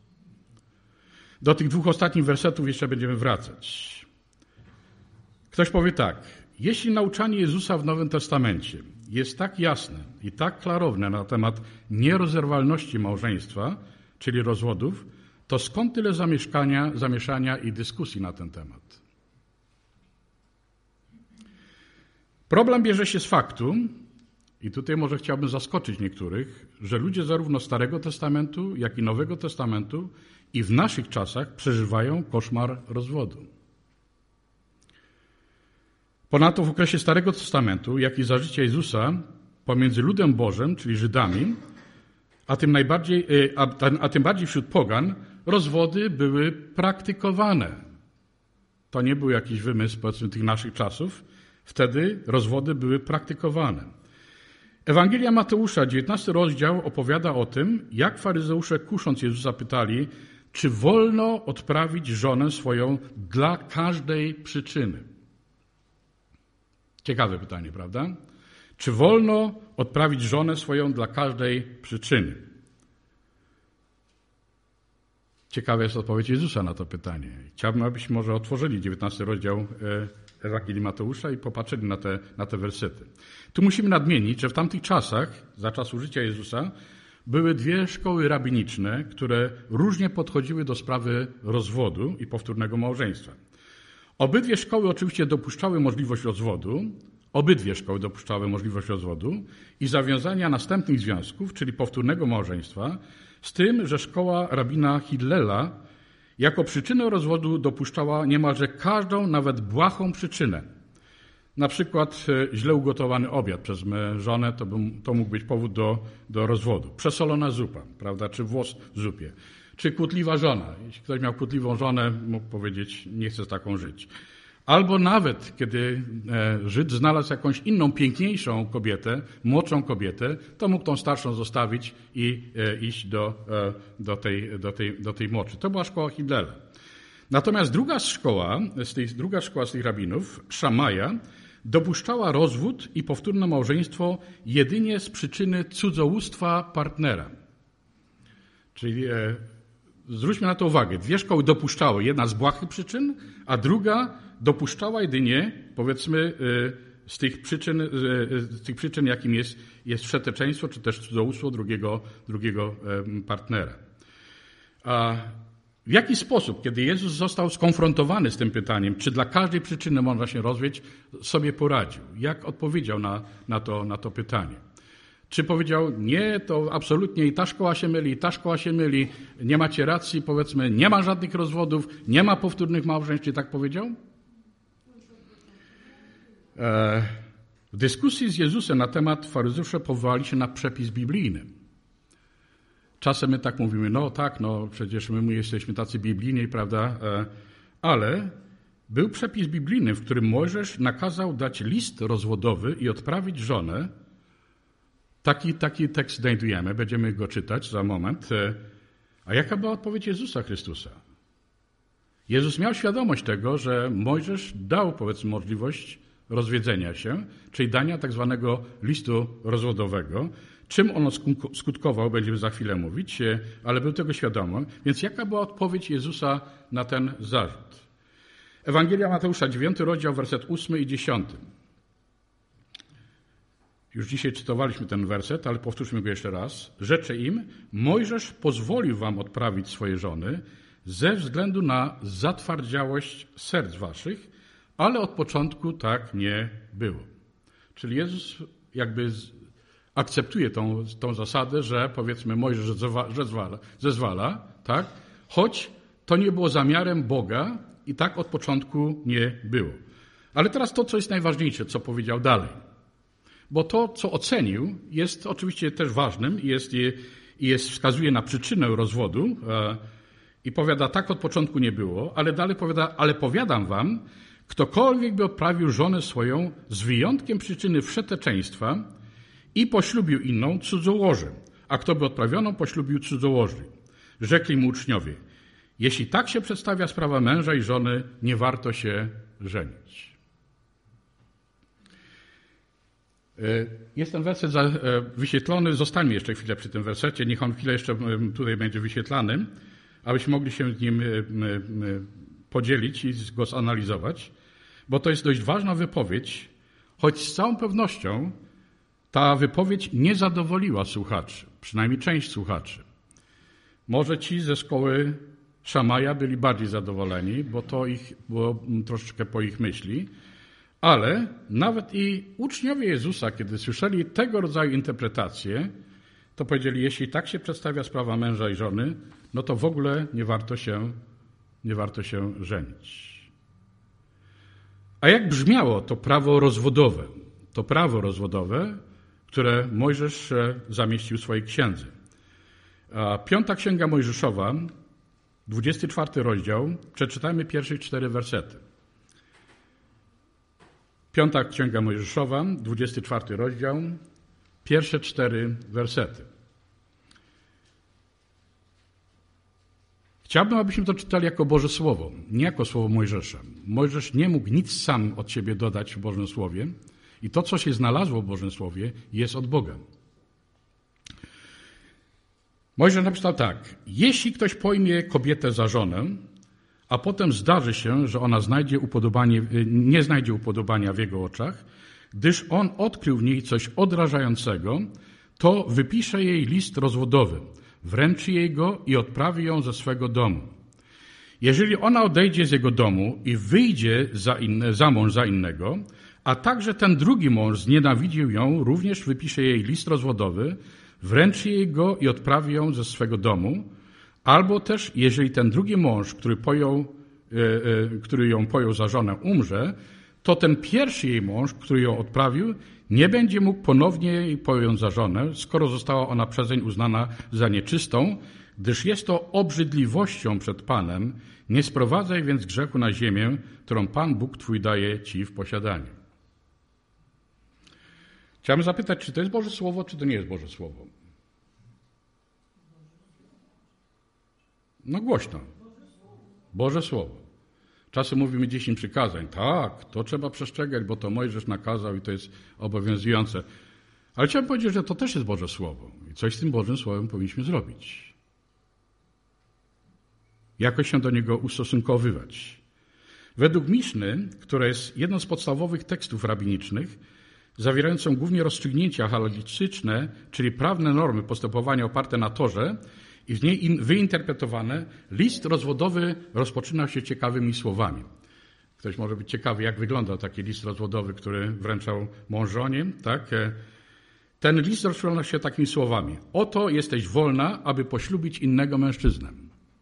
Do tych dwóch ostatnich wersetów jeszcze będziemy wracać. Ktoś powie tak, jeśli nauczanie Jezusa w Nowym Testamencie jest tak jasne i tak klarowne na temat nierozerwalności małżeństwa, czyli rozwodów, to skąd tyle zamieszania i dyskusji na ten temat? Problem bierze się z faktu, i tutaj może chciałbym zaskoczyć niektórych, że ludzie zarówno Starego Testamentu, jak i Nowego Testamentu i w naszych czasach przeżywają koszmar rozwodu. Ponadto w okresie Starego Testamentu, jak i za życia Jezusa, pomiędzy ludem Bożym, czyli Żydami, a tym bardziej wśród pogan, rozwody były praktykowane. To nie był jakiś wymysł, powiedzmy, tych naszych czasów. Wtedy rozwody były praktykowane. Ewangelia Mateusza, 19 rozdział, opowiada o tym, jak faryzeusze, kusząc Jezusa, pytali, czy wolno odprawić żonę swoją dla każdej przyczyny. Ciekawe pytanie, prawda? Czy wolno odprawić żonę swoją dla każdej przyczyny? Ciekawa jest odpowiedź Jezusa na to pytanie. Chciałbym, abyśmy może otworzyli 19 rozdział Ewangelii Mateusza i popatrzyli na te wersety. Tu musimy nadmienić, że w tamtych czasach, za czasów życia Jezusa, były dwie szkoły rabiniczne, które różnie podchodziły do sprawy rozwodu i powtórnego małżeństwa. Obydwie szkoły oczywiście dopuszczały możliwość rozwodu i zawiązania następnych związków, czyli powtórnego małżeństwa, z tym, że szkoła rabina Hillela jako przyczynę rozwodu dopuszczała niemalże każdą, nawet błahą przyczynę. Na przykład źle ugotowany obiad przez żonę to mógł być powód do rozwodu. Przesolona zupa, prawda, czy włos w zupie. Czy kłótliwa żona. Jeśli ktoś miał kłótliwą żonę, mógł powiedzieć, nie chcę z taką żyć. Albo nawet, kiedy Żyd znalazł jakąś inną, piękniejszą kobietę, młodszą kobietę, to mógł tą starszą zostawić i iść do tej młodszej. To była szkoła Hillela. Natomiast druga szkoła z tych rabinów, Szamaja, dopuszczała rozwód i powtórne małżeństwo jedynie z przyczyny cudzołóstwa partnera. Czyli zwróćmy na to uwagę. Dwie szkoły dopuszczały, jedna z błahych przyczyn, a druga dopuszczała jedynie, powiedzmy, z tych przyczyn, jakim jest wszeteczeństwo, czy też cudzołóstwo drugiego partnera. A w jaki sposób, kiedy Jezus został skonfrontowany z tym pytaniem, czy dla każdej przyczyny można się rozwieść, sobie poradził? Jak odpowiedział na to pytanie? Czy powiedział, nie, to absolutnie i ta szkoła się myli, nie macie racji, powiedzmy, nie ma żadnych rozwodów, nie ma powtórnych małżeństw, czy tak powiedział? W dyskusji z Jezusem na temat faryzeusze powołali się na przepis biblijny. Czasem my tak mówimy, przecież my jesteśmy tacy biblijni, prawda? Ale był przepis biblijny, w którym Mojżesz nakazał dać list rozwodowy i odprawić żonę. Taki tekst znajdujemy, będziemy go czytać za moment. A jaka była odpowiedź Jezusa Chrystusa? Jezus miał świadomość tego, że Mojżesz dał, powiedzmy, możliwość rozwiedzenia się, czyli dania tak zwanego listu rozwodowego, Czym ono skutkowało, będziemy za chwilę mówić, ale był tego świadomy. Więc jaka była odpowiedź Jezusa na ten zarzut? Ewangelia Mateusza, 9 rozdział, werset 8 i 10. Już dzisiaj czytowaliśmy ten werset, ale powtórzmy go jeszcze raz. Rzecze im, Mojżesz pozwolił wam odprawić swoje żony ze względu na zatwardziałość serc waszych, ale od początku tak nie było. Czyli Jezus jakby akceptuje tą zasadę, że powiedzmy Mojżesz zezwala, tak? Choć to nie było zamiarem Boga i tak od początku nie było. Ale teraz to, co jest najważniejsze, co powiedział dalej. Bo to, co ocenił, jest oczywiście też ważnym i wskazuje na przyczynę rozwodu i powiada, tak od początku nie było, ale dalej powiada, ale powiadam wam, ktokolwiek by odprawił żonę swoją z wyjątkiem przyczyny wszeteczeństwa i poślubił inną, cudzołoży, a kto by odprawioną poślubił cudzołoży. Rzekli mu uczniowie, jeśli tak się przedstawia sprawa męża i żony, nie warto się żenić. Jest ten werset wyświetlony, zostańmy jeszcze chwilę przy tym wersecie, niech on chwilę jeszcze tutaj będzie wyświetlany, abyśmy mogli się z nim podzielić i go zanalizować, bo to jest dość ważna wypowiedź, choć z całą pewnością ta wypowiedź nie zadowoliła słuchaczy, przynajmniej część słuchaczy. Może ci ze szkoły Szamaja byli bardziej zadowoleni, bo to było troszeczkę po ich myśli, ale nawet i uczniowie Jezusa, kiedy słyszeli tego rodzaju interpretacje, to powiedzieli, jeśli tak się przedstawia sprawa męża i żony, no to w ogóle nie warto się żenić. A jak brzmiało to prawo rozwodowe? To prawo rozwodowe, które Mojżesz zamieścił w swojej księdze. 5. Księga Mojżeszowa, 24 rozdział, przeczytajmy pierwsze 4 wersety. 5. Księga Mojżeszowa, 24 rozdział, pierwsze 4 wersety. Chciałbym, abyśmy to czytali jako Boże Słowo, nie jako Słowo Mojżesza. Mojżesz nie mógł nic sam od siebie dodać w Bożym Słowie i to, co się znalazło w Bożym Słowie, jest od Boga. Mojżesz napisał tak, jeśli ktoś pojmie kobietę za żonę, a potem zdarzy się, że ona nie znajdzie upodobania w jego oczach, gdyż on odkrył w niej coś odrażającego, to wypisze jej list rozwodowy, wręczy jej go i odprawi ją ze swego domu. Jeżeli ona odejdzie z jego domu i wyjdzie za mąż za innego, a także ten drugi mąż znienawidził ją, również wypisze jej list rozwodowy, wręczy jej go i odprawi ją ze swego domu, albo też, jeżeli ten drugi mąż, który ją pojął za żonę, umrze, to ten pierwszy jej mąż, który ją odprawił, nie będzie mógł ponownie jej pojąć za żonę, skoro została ona przezeń uznana za nieczystą, gdyż jest to obrzydliwością przed Panem. Nie sprowadzaj więc grzechu na ziemię, którą Pan Bóg Twój daje Ci w posiadanie. Chciałem zapytać, czy to jest Boże Słowo, czy to nie jest Boże Słowo? No głośno. Boże Słowo. Czasem mówimy 10 przykazań. Tak, to trzeba przestrzegać, bo to Mojżesz nakazał i to jest obowiązujące. Ale chciałem powiedzieć, że to też jest Boże Słowo. I coś z tym Bożym Słowem powinniśmy zrobić. Jakoś się do niego ustosunkowywać. Według Miszny, która jest jedną z podstawowych tekstów rabinicznych, zawierającą głównie rozstrzygnięcia halachistyczne, czyli prawne normy postępowania oparte na Torze i w niej wyinterpretowane, list rozwodowy rozpoczyna się ciekawymi słowami. Ktoś może być ciekawy, jak wyglądał taki list rozwodowy, który wręczał mąż żonie, tak? Ten list rozpoczyna się takimi słowami. Oto jesteś wolna, aby poślubić innego mężczyznę.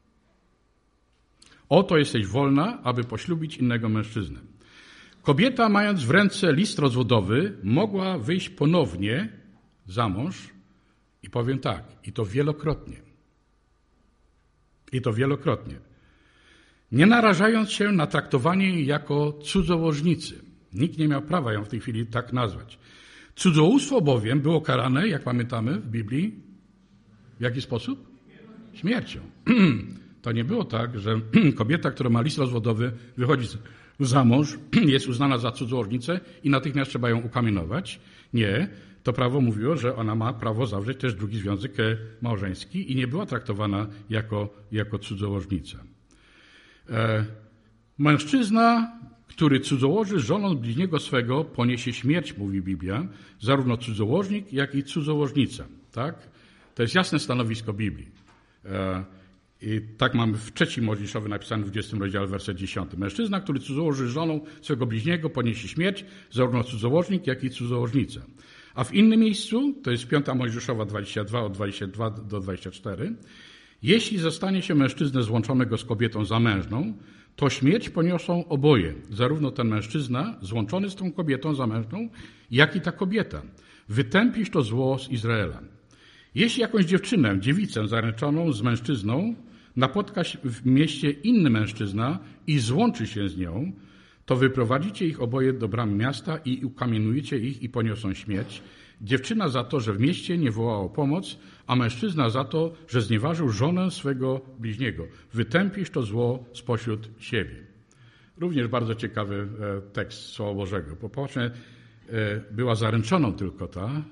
Oto jesteś wolna, aby poślubić innego mężczyznę. Kobieta, mając w ręce list rozwodowy, mogła wyjść ponownie za mąż i powiem tak, i to wielokrotnie. I to wielokrotnie. Nie narażając się na traktowanie jej jako cudzołożnicy. Nikt nie miał prawa ją w tej chwili tak nazwać. Cudzołóstwo bowiem było karane, jak pamiętamy w Biblii, w jaki sposób? Śmiercią. To nie było tak, że kobieta, która ma list rozwodowy, wychodzi za mąż, jest uznana za cudzołożnicę i natychmiast trzeba ją ukamienować. Nie. to prawo mówiło, że ona ma prawo zawrzeć też drugi związek małżeński i nie była traktowana jako cudzołożnica. Mężczyzna, który cudzołoży z żoną bliźniego swego, poniesie śmierć, mówi Biblia, zarówno cudzołożnik, jak i cudzołożnica. Tak? To jest jasne stanowisko Biblii. I tak mamy w 3 Mojżeszowy napisane w 20 rozdziale, werset 10. Mężczyzna, który cudzołoży z żoną swego bliźniego, poniesie śmierć, zarówno cudzołożnik, jak i cudzołożnica. A w innym miejscu, to jest 5 Mojżeszowa 22, od 22 do 24, jeśli zostanie się mężczyznę złączonego z kobietą zamężną, to śmierć poniosą oboje, zarówno ten mężczyzna złączony z tą kobietą zamężną, jak i ta kobieta. Wytępisz to zło z Izraela. Jeśli jakąś dziewczynę, dziewicę zaręczoną z mężczyzną napotka w mieście inny mężczyzna i złączy się z nią, to wyprowadzicie ich oboje do bram miasta i ukamienujecie ich i poniosą śmierć. Dziewczyna za to, że w mieście nie wołała o pomoc, a mężczyzna za to, że znieważył żonę swego bliźniego. Wytępisz to zło spośród siebie. Również bardzo ciekawy tekst Słowa Bożego. Popatrzmy, była zaręczoną tylko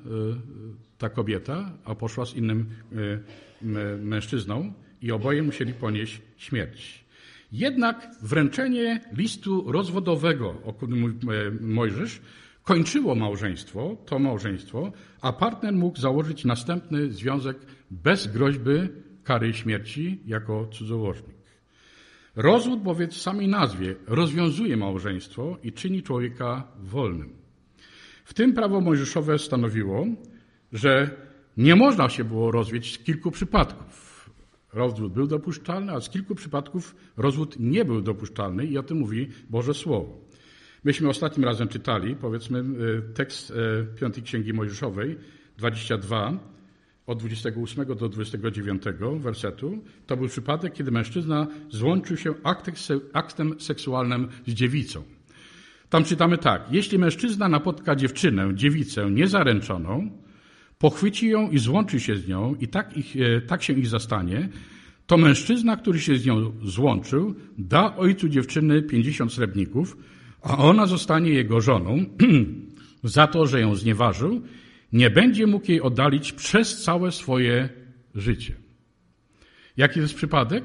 ta kobieta, a poszła z innym mężczyzną i oboje musieli ponieść śmierć. Jednak wręczenie listu rozwodowego, o którym mówi Mojżesz, kończyło to małżeństwo, a partner mógł założyć następny związek bez groźby kary śmierci jako cudzołożnik. Rozwód bowiem w samej nazwie rozwiązuje małżeństwo i czyni człowieka wolnym. W tym prawo mojżeszowe stanowiło, że nie można się było rozwieść z kilku przypadków. Rozwód był dopuszczalny, a z kilku przypadków rozwód nie był dopuszczalny i o tym mówi Boże Słowo. Myśmy ostatnim razem czytali, powiedzmy, tekst 5 Księgi Mojżeszowej, 22, od 28 do 29 wersetu. To był przypadek, kiedy mężczyzna złączył się aktem seksualnym z dziewicą. Tam czytamy tak. Jeśli mężczyzna napotka dziewczynę, dziewicę niezaręczoną, pochwyci ją i złączy się z nią i tak się ich zastanie, to mężczyzna, który się z nią złączył, da ojcu dziewczyny 50 srebrników, a ona zostanie jego żoną za to, że ją znieważył, nie będzie mógł jej oddalić przez całe swoje życie. Jaki jest przypadek?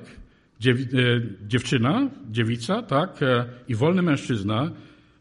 Dziewczyna, dziewica, tak, i wolny mężczyzna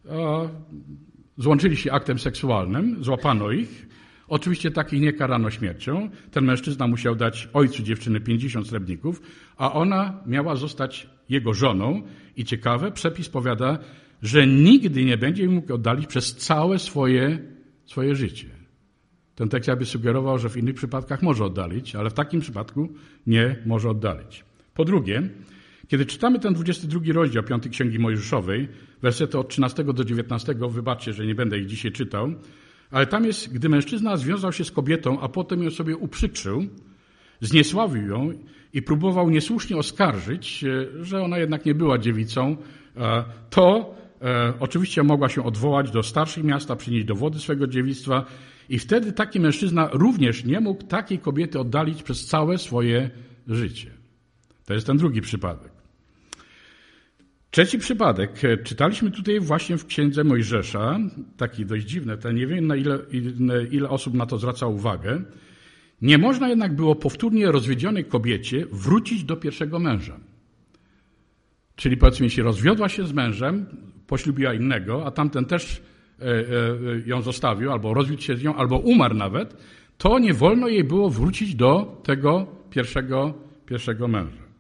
złączyli się aktem seksualnym, złapano ich. Oczywiście takich nie karano śmiercią. Ten mężczyzna musiał dać ojcu dziewczyny 50 srebrników, a ona miała zostać jego żoną. I ciekawe, przepis powiada, że nigdy nie będzie mógł oddalić przez całe swoje życie. Ten tekst jakby sugerował, że w innych przypadkach może oddalić, ale w takim przypadku nie może oddalić. Po drugie, kiedy czytamy ten 22 rozdział 5 Księgi Mojżeszowej, wersety od 13 do 19, wybaczcie, że nie będę ich dzisiaj czytał, ale tam jest, gdy mężczyzna związał się z kobietą, a potem ją sobie uprzykrzył, zniesławił ją i próbował niesłusznie oskarżyć, że ona jednak nie była dziewicą, to oczywiście mogła się odwołać do starszych miasta, przynieść dowody swego dziewictwa i wtedy taki mężczyzna również nie mógł takiej kobiety oddalić przez całe swoje życie. To jest ten drugi przypadek. Trzeci przypadek. Czytaliśmy tutaj właśnie w Księdze Mojżesza, taki dość dziwny, nie wiem na ile osób na to zwraca uwagę. Nie można jednak było powtórnie rozwiedzionej kobiecie wrócić do pierwszego męża. Czyli powiedzmy, jeśli rozwiodła się z mężem, poślubiła innego, a tamten też ją zostawił, albo rozwiódł się z nią, albo umarł nawet, to nie wolno jej było wrócić do tego pierwszego męża.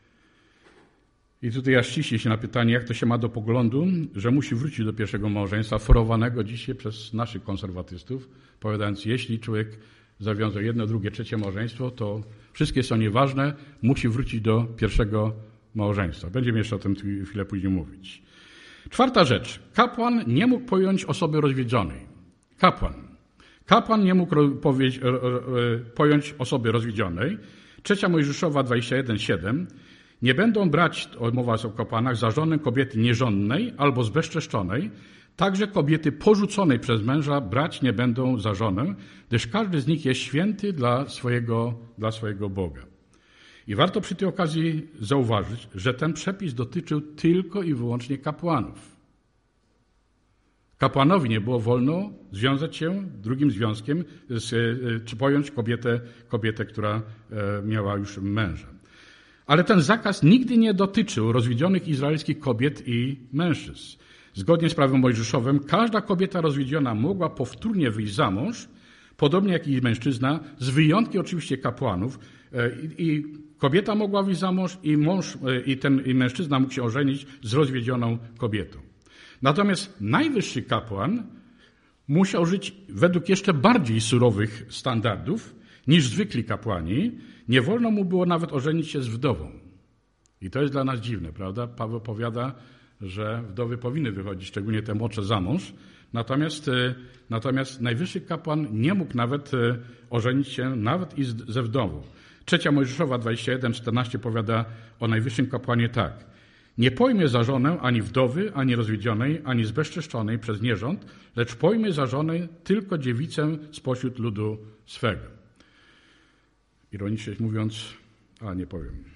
I tutaj ja ściśle się na pytanie, jak to się ma do poglądu, że musi wrócić do pierwszego małżeństwa, forowanego dzisiaj przez naszych konserwatystów, powiadając, jeśli człowiek zawiązał jedno, drugie, trzecie małżeństwo, to wszystkie są nieważne, musi wrócić do pierwszego małżeństwa. Będziemy jeszcze o tym chwilę później mówić. Czwarta rzecz. Kapłan nie mógł pojąć osoby rozwiedzionej. Kapłan nie mógł pojąć osoby rozwiedzionej. 3 Mojżeszowa 21:7. Nie będą brać, mowa jest o kapłanach, za żonę kobiety nierządnej albo zbezczeszczonej. Także kobiety porzuconej przez męża brać nie będą za żonę, gdyż każdy z nich jest święty dla swojego Boga. I warto przy tej okazji zauważyć, że ten przepis dotyczył tylko i wyłącznie kapłanów. Kapłanowi nie było wolno związać się drugim związkiem, czy pojąć kobietę, która miała już męża. Ale ten zakaz nigdy nie dotyczył rozwiedzionych izraelskich kobiet i mężczyzn. Zgodnie z prawem mojżeszowym każda kobieta rozwiedziona mogła powtórnie wyjść za mąż, podobnie jak i mężczyzna, z wyjątkiem oczywiście kapłanów. I kobieta mogła wyjść za mąż i mężczyzna mógł się ożenić z rozwiedzioną kobietą. Natomiast najwyższy kapłan musiał żyć według jeszcze bardziej surowych standardów niż zwykli kapłani. Nie wolno mu było nawet ożenić się z wdową. I to jest dla nas dziwne, prawda? Paweł powiada, że wdowy powinny wychodzić, szczególnie te młodsze, za mąż. Natomiast najwyższy kapłan nie mógł nawet ożenić się nawet i ze wdową. 3 Mojżeszowa 21:14 powiada o najwyższym kapłanie tak. Nie pojmie za żonę ani wdowy, ani rozwiedzionej, ani zbezczeszczonej przez nierząd, lecz pojmie za żonę tylko dziewicę spośród ludu swego. Ironicznie mówiąc, nie powiem.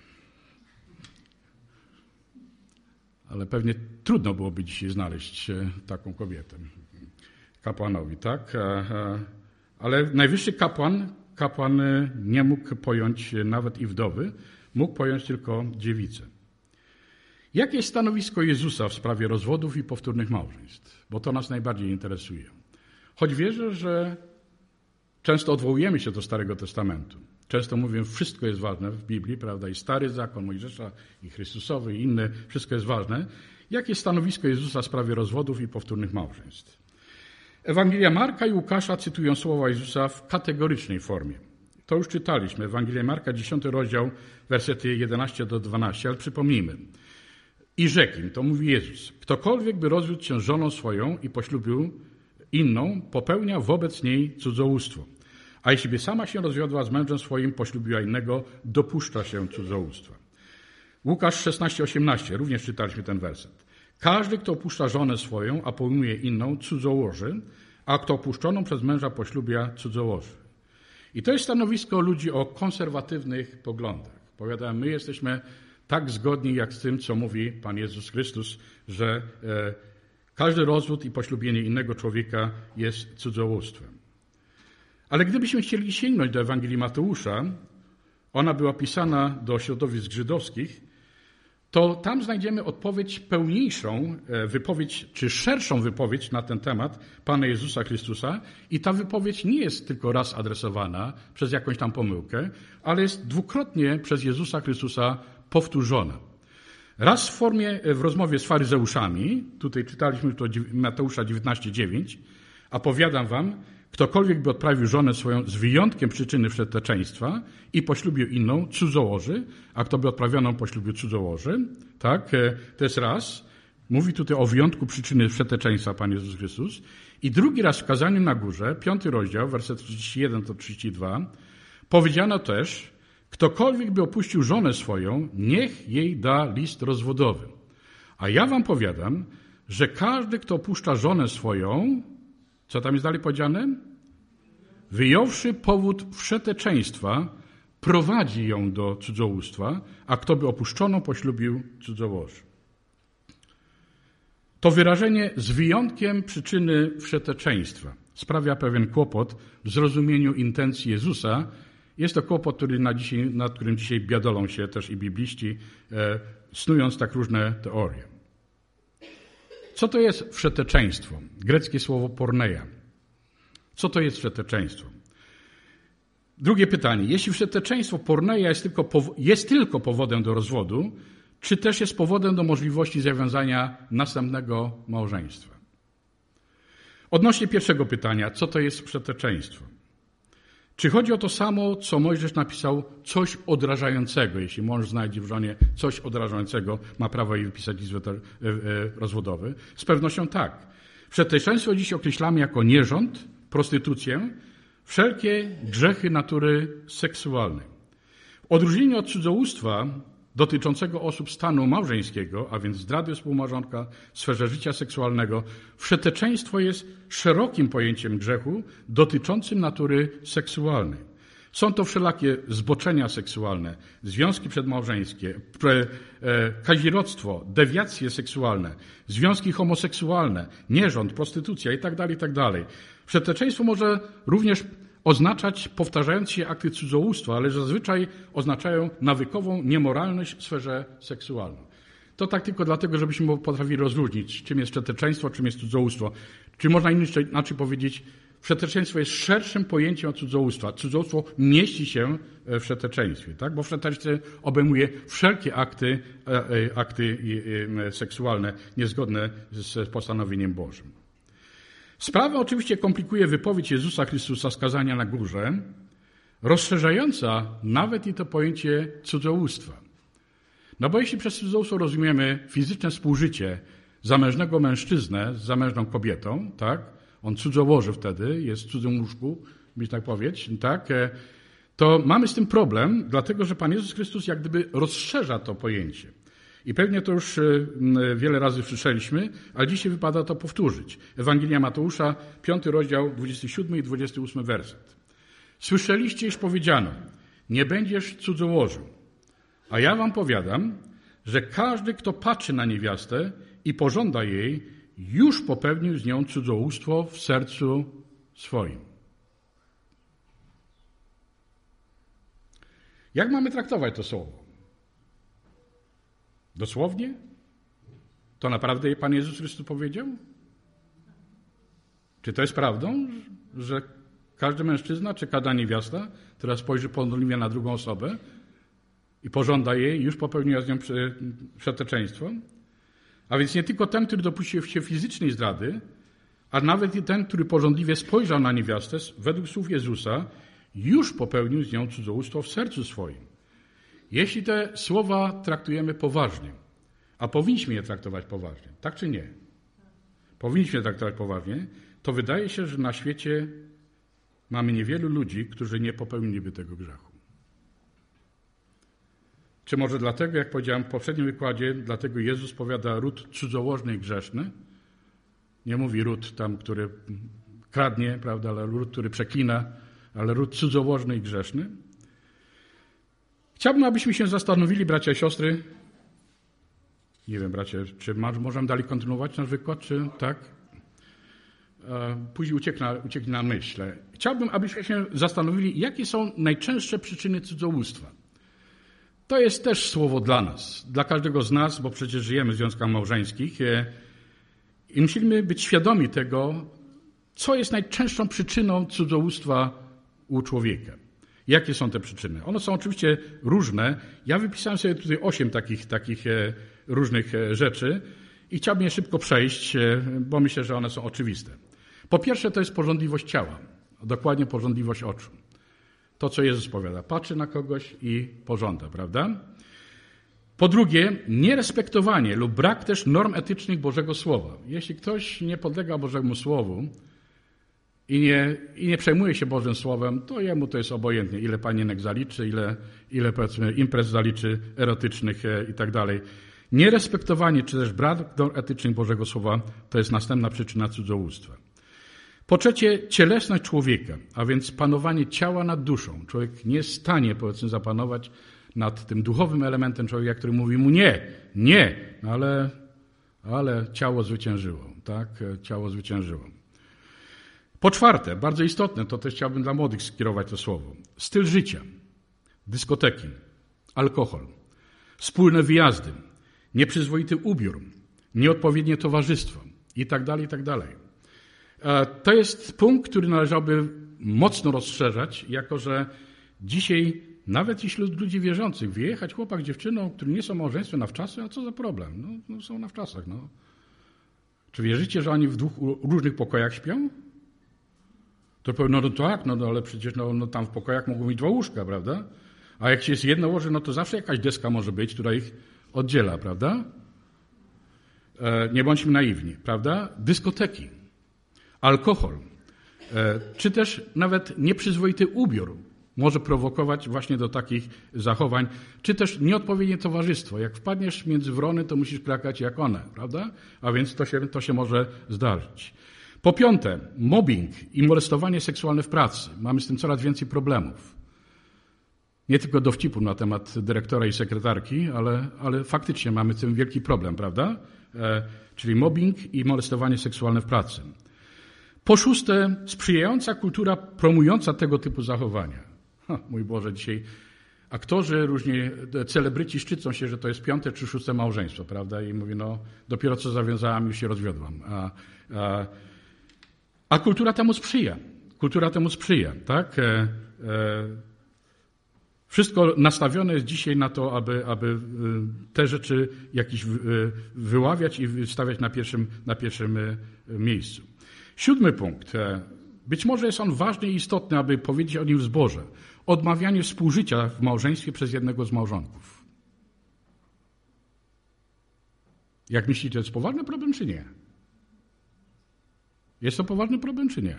Ale pewnie trudno byłoby dzisiaj znaleźć taką kobietę. Kapłanowi, tak? Ale najwyższy kapłan nie mógł pojąć nawet i wdowy, mógł pojąć tylko dziewicę. Jakie jest stanowisko Jezusa w sprawie rozwodów i powtórnych małżeństw? Bo to nas najbardziej interesuje. Choć wierzę, że często odwołujemy się do Starego Testamentu. Często mówię, wszystko jest ważne w Biblii, prawda? I Stary Zakon Mojżesza, i Chrystusowy, i inne, wszystko jest ważne. Jakie jest stanowisko Jezusa w sprawie rozwodów i powtórnych małżeństw? Ewangelia Marka i Łukasza cytują słowa Jezusa w kategorycznej formie. To już czytaliśmy. Ewangelia Marka, 10 rozdział, wersety 11-12, ale przypomnijmy. I rzekł im, to mówi Jezus, ktokolwiek by rozwiódł się z żoną swoją i poślubił inną, popełnia wobec niej cudzołóstwo. A jeśli by sama się rozwiodła z mężem swoim, poślubiła innego, dopuszcza się cudzołóstwa. Łukasz 16:18, również czytaliśmy ten werset. Każdy, kto opuszcza żonę swoją, a pojmuje inną, cudzołoży, a kto opuszczoną przez męża poślubia, cudzołoży. I to jest stanowisko ludzi o konserwatywnych poglądach. Powiadałem, my jesteśmy tak zgodni jak z tym, co mówi Pan Jezus Chrystus, że każdy rozwód i poślubienie innego człowieka jest cudzołóstwem. Ale gdybyśmy chcieli sięgnąć do Ewangelii Mateusza, ona była pisana do środowisk żydowskich, to tam znajdziemy odpowiedź pełniejszą, czy szerszą wypowiedź na ten temat Pana Jezusa Chrystusa i ta wypowiedź nie jest tylko raz adresowana przez jakąś tam pomyłkę, ale jest dwukrotnie przez Jezusa Chrystusa powtórzona. Raz w rozmowie z faryzeuszami, tutaj czytaliśmy to Mateusza 19:9, a powiadam wam, ktokolwiek by odprawił żonę swoją z wyjątkiem przyczyny wszeteczeństwa i poślubił inną, cudzołoży, a kto by odprawioną poślubił cudzołoży, tak, to jest raz. Mówi tutaj o wyjątku przyczyny wszeteczeństwa Pan Jezus Chrystus. I drugi raz w Kazaniu na Górze, 5 rozdział, werset 31-32, powiedziano też, ktokolwiek by opuścił żonę swoją, niech jej da list rozwodowy. A ja wam powiadam, że każdy, kto opuszcza żonę swoją, co tam jest dalej powiedziane? Wyjąwszy powód wszeteczeństwa, prowadzi ją do cudzołóstwa, a kto by opuszczoną poślubił, cudzołoży. To wyrażenie z wyjątkiem przyczyny wszeteczeństwa sprawia pewien kłopot w zrozumieniu intencji Jezusa. Jest to kłopot, nad którym dzisiaj biadolą się też i bibliści, snując tak różne teorie. Co to jest wszeteczeństwo? Greckie słowo porneia. Co to jest wszeteczeństwo? Drugie pytanie. Jeśli wszeteczeństwo porneia jest tylko powodem do rozwodu, czy też jest powodem do możliwości zawiązania następnego małżeństwa? Odnośnie pierwszego pytania, co to jest wszeteczeństwo? Czy chodzi o to samo, co Mojżesz napisał, coś odrażającego? Jeśli mąż znajdzie w żonie coś odrażającego, ma prawo jej wypisać list rozwodowy? Z pewnością tak. Wszeteczeństwo dziś określamy jako nierząd, prostytucję, wszelkie grzechy natury seksualnej. W odróżnieniu od cudzołóstwa dotyczącego osób stanu małżeńskiego, a więc zdrady współmałżonka, w sferze życia seksualnego, wszeteczeństwo jest szerokim pojęciem grzechu dotyczącym natury seksualnej. Są to wszelakie zboczenia seksualne, związki przedmałżeńskie, kazirodztwo, dewiacje seksualne, związki homoseksualne, nierząd, prostytucja itd., itd. Przestępstwo może również oznaczać powtarzające się akty cudzołóstwa, ale zazwyczaj oznaczają nawykową niemoralność w sferze seksualnej. To tak tylko dlatego, żebyśmy potrafili rozróżnić, czym jest przestępstwo, czym jest cudzołóstwo. Czy można inaczej powiedzieć, przestępstwo jest szerszym pojęciem od cudzołóstwa. Cudzołóstwo mieści się w przestępstwie, tak? Bo przestępstwo obejmuje wszelkie akty seksualne niezgodne z postanowieniem Bożym. Sprawę oczywiście komplikuje wypowiedź Jezusa Chrystusa z kazania na górze, rozszerzająca nawet i to pojęcie cudzołóstwa. No bo jeśli przez cudzołóstwo rozumiemy fizyczne współżycie zamężnego mężczyznę z zamężną kobietą, tak? On cudzołoży wtedy, jest w cudzym łóżku, byś tak powiedzieć, tak? To mamy z tym problem, dlatego że Pan Jezus Chrystus jak gdyby rozszerza to pojęcie. I pewnie to już wiele razy słyszeliśmy, ale dzisiaj wypada to powtórzyć. Ewangelia Mateusza, 5 rozdział, 27 i 28 werset. Słyszeliście, iż powiedziano, nie będziesz cudzołożył. A ja wam powiadam, że każdy, kto patrzy na niewiastę i pożąda jej, już popełnił z nią cudzołóstwo w sercu swoim. Jak mamy traktować to słowo? Dosłownie? To naprawdę Pan Jezus Chrystus powiedział? Czy to jest prawdą, że każdy mężczyzna czy każda niewiasta, która spojrzy podliwie na drugą osobę i pożąda jej, już popełniła z nią przestępstwo? A więc nie tylko ten, który dopuścił się fizycznej zdrady, a nawet i ten, który pożądliwie spojrzał na niewiastę, według słów Jezusa, już popełnił z nią cudzołóstwo w sercu swoim. Jeśli te słowa traktujemy poważnie, a powinniśmy je traktować poważnie, tak czy nie? Powinniśmy je traktować poważnie, to wydaje się, że na świecie mamy niewielu ludzi, którzy nie popełniliby tego grzechu. Czy może dlatego, jak powiedziałem w poprzednim wykładzie, dlatego Jezus powiada ród cudzołożny i grzeszny? Nie mówi ród tam, który kradnie, prawda, ale ród, który przeklina, ale ród cudzołożny i grzeszny. Chciałbym, abyśmy się zastanowili, bracia i siostry. Nie wiem, bracia, czy możemy dalej kontynuować nasz wykład, czy tak? Później ucieknie na myśl. Chciałbym, abyśmy się zastanowili, jakie są najczęstsze przyczyny cudzołóstwa. To jest też słowo dla nas, dla każdego z nas, bo przecież żyjemy w związkach małżeńskich i musimy być świadomi tego, co jest najczęstszą przyczyną cudzołóstwa u człowieka. Jakie są te przyczyny? One są oczywiście różne. Ja wypisałem sobie tutaj 8 takich różnych rzeczy i chciałbym je szybko przejść, bo myślę, że one są oczywiste. Po pierwsze, to jest pożądliwość ciała, dokładnie pożądliwość oczu. To, co Jezus powiada, patrzy na kogoś i pożąda, prawda? Po drugie, nierespektowanie lub brak też norm etycznych Bożego Słowa. Jeśli ktoś nie podlega Bożemu Słowu i nie przejmuje się Bożym Słowem, to jemu to jest obojętnie, ile panienek zaliczy, ile powiedzmy imprez zaliczy erotycznych i tak dalej. Nierespektowanie czy też brak norm etycznych Bożego Słowa to jest następna przyczyna cudzołóstwa. Po trzecie, cielesność człowieka, a więc panowanie ciała nad duszą. Człowiek nie jest w stanie, powiedzmy, zapanować nad tym duchowym elementem człowieka, który mówi mu nie, ale ciało zwyciężyło, tak? Ciało zwyciężyło. Po czwarte, bardzo istotne, to też chciałbym dla młodych skierować to słowo. Styl życia, dyskoteki, alkohol, wspólne wyjazdy, nieprzyzwoity ubiór, nieodpowiednie towarzystwo i tak dalej, i tak dalej. To jest punkt, który należałoby mocno rozszerzać, jako że dzisiaj nawet wśród ludzi wierzących wyjechać chłopak z dziewczyną, którzy nie są małżeństwem na wczasy, a co za problem? No są na wczasach. No. Czy wierzycie, że oni w 2 różnych pokojach śpią? To powiem, no tak, ale przecież tam w pokojach mogą mieć 2 łóżka, prawda? A jak się jest jedno łoże, no to zawsze jakaś deska może być, która ich oddziela, prawda? Nie bądźmy naiwni, prawda? Dyskoteki. Alkohol, czy też nawet nieprzyzwoity ubiór może prowokować właśnie do takich zachowań, czy też nieodpowiednie towarzystwo. Jak wpadniesz między wrony, to musisz krakać jak one, prawda? A więc to się może zdarzyć. Po piąte, mobbing i molestowanie seksualne w pracy. Mamy z tym coraz więcej problemów. Nie tylko dowcipu na temat dyrektora i sekretarki, ale faktycznie mamy z tym wielki problem, prawda? Czyli mobbing i molestowanie seksualne w pracy. Po szóste, sprzyjająca kultura promująca tego typu zachowania. Mój Boże, dzisiaj aktorzy, różni celebryci szczycą się, że to jest 5. czy 6. małżeństwo, prawda? I mówi, no dopiero co zawiązałam, już się rozwiodłam. A kultura temu sprzyja. Kultura temu sprzyja, tak? Wszystko nastawione jest dzisiaj na to, aby te rzeczy jakieś wyławiać i wystawiać na pierwszym miejscu. 7. punkt. Być może jest on ważny i istotny, aby powiedzieć o nim w zborze. Odmawianie współżycia w małżeństwie przez jednego z małżonków. Jak myślicie, to jest poważny problem, czy nie? Jest to poważny problem, czy nie?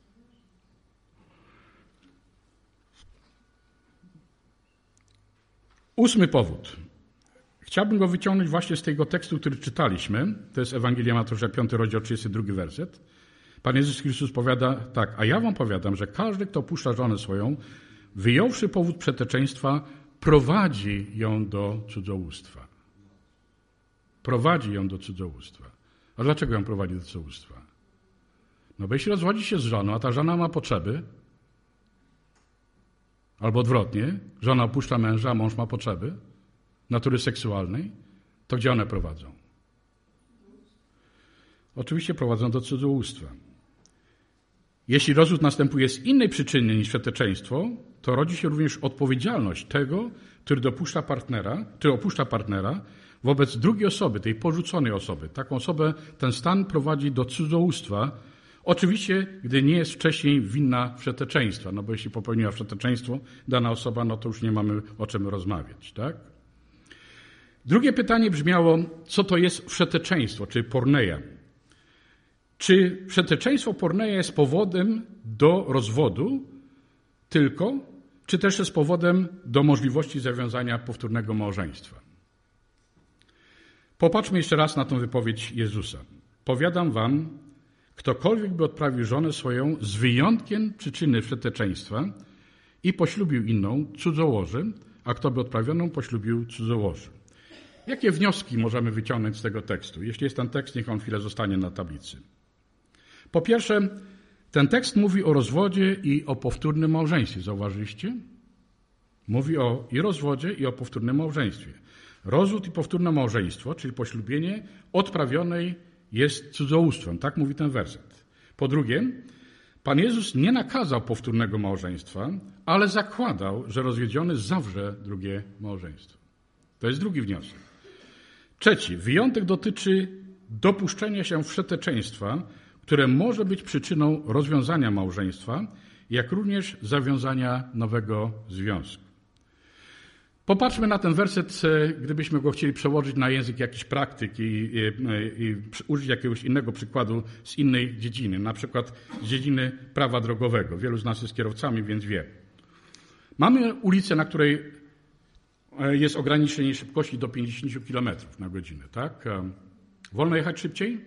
Ósmy powód. Chciałbym go wyciągnąć właśnie z tego tekstu, który czytaliśmy. To jest Ewangelia Mateusza, 5 rozdział, 32 werset. Pan Jezus Chrystus powiada tak: a ja wam powiadam, że każdy, kto opuszcza żonę swoją, wyjąwszy powód przeteczeństwa, prowadzi ją do cudzołóstwa. Prowadzi ją do cudzołóstwa. A dlaczego ją prowadzi do cudzołóstwa? No bo jeśli rozwodzi się z żoną, a ta żona ma potrzeby, albo odwrotnie, żona opuszcza męża, a mąż ma potrzeby natury seksualnej, to gdzie one prowadzą? Oczywiście prowadzą do cudzołóstwa. Jeśli rozwód następuje z innej przyczyny niż przeteczeństwo, to rodzi się również odpowiedzialność tego, który opuszcza partnera wobec drugiej osoby, tej porzuconej osoby. Taką osobę ten stan prowadzi do cudzołóstwa, oczywiście, gdy nie jest wcześniej winna przeteczeństwa, no bo jeśli popełniła przeteczeństwo dana osoba, no to już nie mamy o czym rozmawiać, tak? Drugie pytanie brzmiało, co to jest przeteczeństwo, czy porneia? Czy przeteczeństwo porneia jest powodem do rozwodu tylko, czy też jest powodem do możliwości zawiązania powtórnego małżeństwa? Popatrzmy jeszcze raz na tę wypowiedź Jezusa. Powiadam wam, ktokolwiek by odprawił żonę swoją z wyjątkiem przyczyny przeteczeństwa i poślubił inną, cudzołoży, a kto by odprawioną poślubił, cudzołoży. Jakie wnioski możemy wyciągnąć z tego tekstu? Jeśli jest ten tekst, niech on chwilę zostanie na tablicy. Po pierwsze, ten tekst mówi o rozwodzie i o powtórnym małżeństwie. Zauważyliście? Mówi o i rozwodzie, i o powtórnym małżeństwie. Rozwód i powtórne małżeństwo, czyli poślubienie odprawionej, jest cudzołóstwem. Tak mówi ten werset. Po drugie, Pan Jezus nie nakazał powtórnego małżeństwa, ale zakładał, że rozwiedziony zawrze drugie małżeństwo. To jest drugi wniosek. Trzeci, wyjątek dotyczy dopuszczenia się przeteczeństwa, które może być przyczyną rozwiązania małżeństwa, jak również zawiązania nowego związku. Popatrzmy na ten werset, gdybyśmy go chcieli przełożyć na język jakiś praktyk i użyć jakiegoś innego przykładu z innej dziedziny, na przykład z dziedziny prawa drogowego. Wielu z nas jest kierowcami, więc wie. Mamy ulicę, na której jest ograniczenie szybkości do 50 km na godzinę, tak? Wolno jechać szybciej?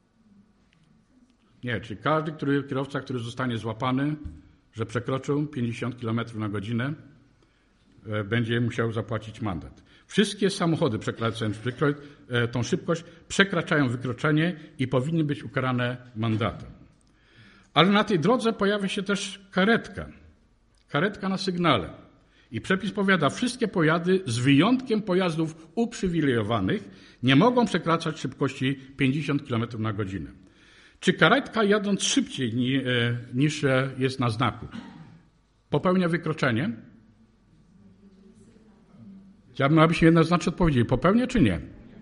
Nie, czyli każdy kierowca, który zostanie złapany, że przekroczył 50 km na godzinę, będzie musiał zapłacić mandat. Wszystkie samochody przekraczając tą szybkość przekraczają wykroczenie i powinny być ukarane mandatem. Ale na tej drodze pojawia się też karetka. Karetka na sygnale. I przepis powiada, wszystkie pojazdy z wyjątkiem pojazdów uprzywilejowanych nie mogą przekraczać szybkości 50 km na godzinę. Czy karetka jadąc szybciej niż jest na znaku popełnia wykroczenie? Chciałbym, abyśmy jednoznacznie odpowiedzieli. Popełnia czy nie?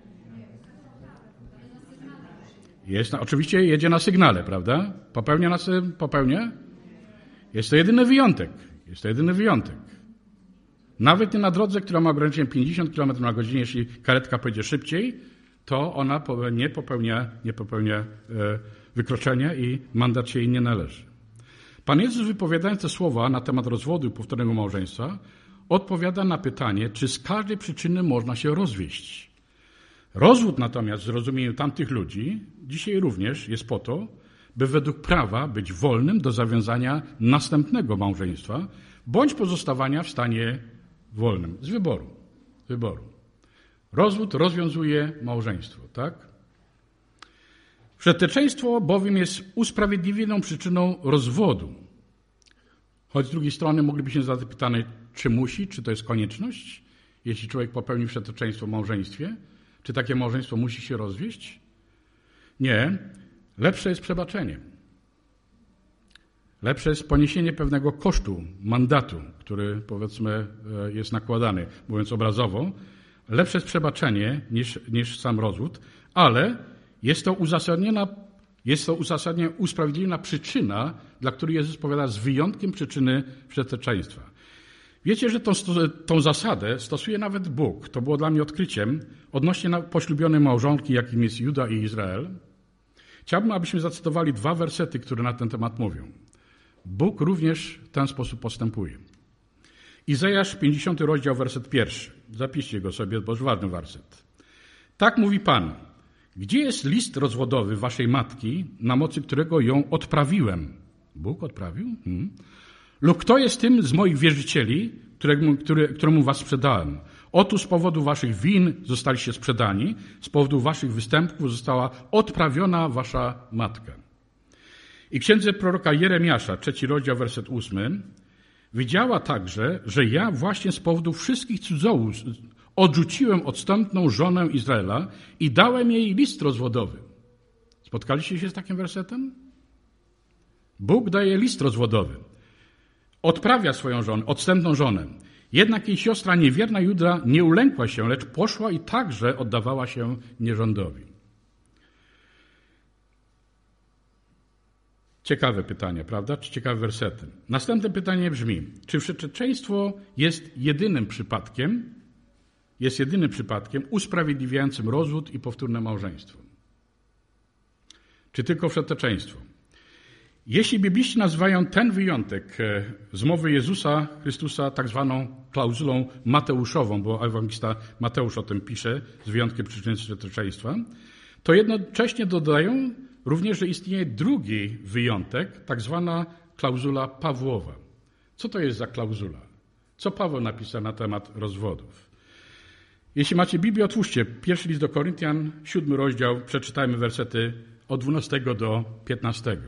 Oczywiście jedzie na sygnale, prawda? Popełnia? Jest to jedyny wyjątek. Nawet nie na drodze, która ma ograniczenie 50 km na godzinę, jeśli karetka pojedzie szybciej, to ona nie popełnia wykroczenia i mandat się jej nie należy. Pan Jezus, wypowiadając te słowa na temat rozwodu i powtórnego małżeństwa, odpowiada na pytanie, czy z każdej przyczyny można się rozwieść. Rozwód natomiast w zrozumieniu tamtych ludzi dzisiaj również jest po to, by według prawa być wolnym do zawiązania następnego małżeństwa, bądź pozostawania w stanie wolnym. Z wyboru. Rozwód rozwiązuje małżeństwo, tak? Wszeteczeństwo bowiem jest usprawiedliwioną przyczyną rozwodu. Choć z drugiej strony moglibyśmy zadać pytanie, czy musi, czy to jest konieczność? Jeśli człowiek popełni wszeteczeństwo w małżeństwie, czy takie małżeństwo musi się rozwieść? Nie. Lepsze jest przebaczenie. Lepsze jest poniesienie pewnego kosztu, mandatu, który powiedzmy jest nakładany, mówiąc obrazowo. Lepsze jest przebaczenie niż sam rozwód, ale jest to uzasadniona, usprawiedliwiona przyczyna, dla której Jezus powiada z wyjątkiem przyczyny wszeteczeństwa. Wiecie, że tą zasadę stosuje nawet Bóg. To było dla mnie odkryciem odnośnie poślubionej małżonki, jakim jest Juda i Izrael. Chciałbym, abyśmy zacytowali 2 wersety, które na ten temat mówią. Bóg również w ten sposób postępuje. Izajasz 50 rozdział, werset 1. Zapiszcie go sobie, bo jest ważny werset. Tak mówi Pan. Gdzie jest list rozwodowy waszej matki, na mocy którego ją odprawiłem? Bóg odprawił? Lub kto jest tym z moich wierzycieli, któremu was sprzedałem? Oto z powodu waszych win zostaliście sprzedani, z powodu waszych występków została odprawiona wasza matka. I w księdze proroka Jeremiasza, 3 rozdział, werset 8, widziała także, że ja właśnie z powodu wszystkich cudzołóstw odrzuciłem odstępną żonę Izraela i dałem jej list rozwodowy. Spotkaliście się z takim wersetem? Bóg daje list rozwodowy. Odprawia swoją żonę, odstępną żonę. Jednak jej siostra niewierna Juda nie ulękła się, lecz poszła i także oddawała się nierządowi. Ciekawe pytanie, prawda? Czy ciekawe wersety? Następne pytanie brzmi, czy wszeteczeństwo jest jedynym przypadkiem usprawiedliwiającym rozwód i powtórne małżeństwo? Czy tylko wszeteczeństwo? Jeśli bibliści nazywają ten wyjątek z mowy Jezusa Chrystusa tak zwaną klauzulą mateuszową, bo ewangelista Mateusz o tym pisze, z wyjątkiem przyczyny wszeteczeństwa, to jednocześnie dodają również, że istnieje drugi wyjątek, tak zwana klauzula Pawłowa. Co to jest za klauzula? Co Paweł napisał na temat rozwodów? Jeśli macie Biblię, otwórzcie 1 list do Koryntian, 7 rozdział, przeczytajmy wersety od 12 do 15.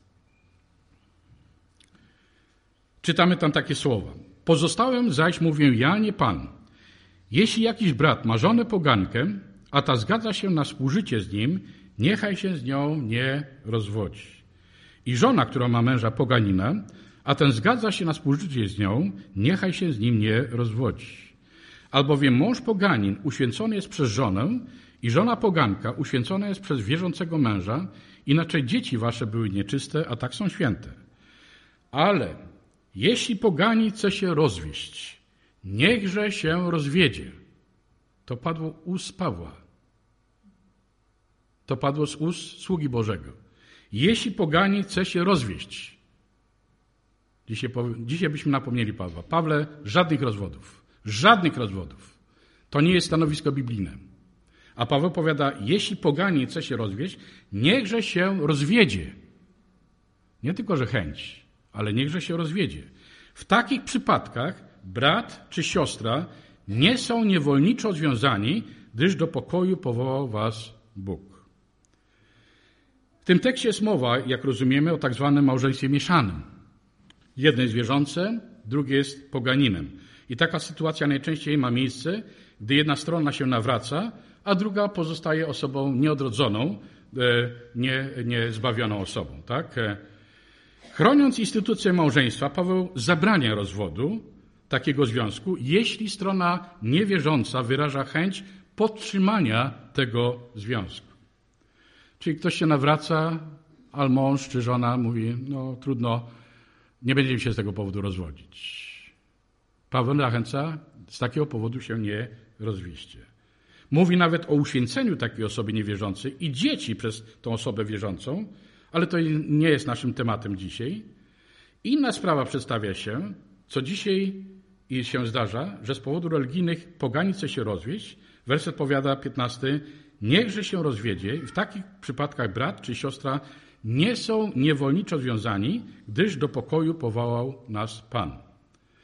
Czytamy tam takie słowa. Pozostałem zaś mówię ja, nie Pan. Jeśli jakiś brat ma żonę pogankę, a ta zgadza się na współżycie z nim, niechaj się z nią nie rozwodzi. I żona, która ma męża poganina, a ten zgadza się na współżycie z nią, niechaj się z nim nie rozwodzi. Albowiem mąż poganin uświęcony jest przez żonę i żona poganka uświęcona jest przez wierzącego męża, inaczej dzieci wasze były nieczyste, a tak są święte. Ale jeśli poganin chce się rozwieść, niechże się rozwiedzie. To padło z ust Pawła. To padło z ust sługi Bożego. Jeśli poganin chce się rozwieść. Dzisiaj byśmy napomnieli Pawła. Pawle, żadnych rozwodów. Żadnych rozwodów. To nie jest stanowisko biblijne. A Paweł powiada, jeśli poganin chce się rozwieść, niechże się rozwiedzie. Nie tylko, że chęć, ale niechże się rozwiedzie. W takich przypadkach brat czy siostra nie są niewolniczo związani, gdyż do pokoju powołał was Bóg. W tym tekście jest mowa, jak rozumiemy, o tak zwanym małżeństwie mieszanym. Jedno jest wierzące, drugie jest poganinem. I taka sytuacja najczęściej ma miejsce, gdy jedna strona się nawraca, a druga pozostaje osobą nieodrodzoną, niezbawioną osobą. Tak? Chroniąc instytucję małżeństwa, Paweł zabrania rozwodu takiego związku, jeśli strona niewierząca wyraża chęć podtrzymania tego związku. Czyli ktoś się nawraca, a mąż czy żona mówi, no trudno, nie będziemy się z tego powodu rozwodzić. Paweł zachęca, z takiego powodu się nie rozwieście. Mówi nawet o uświęceniu takiej osoby niewierzącej i dzieci przez tą osobę wierzącą, ale to nie jest naszym tematem dzisiaj. Inna sprawa przedstawia się, co dzisiaj się zdarza, że z powodu religijnych poganin chce się rozwieść. Werset powiada 15, niechże się rozwiedzie. W takich przypadkach brat czy siostra nie są niewolniczo związani, gdyż do pokoju powołał nas Pan.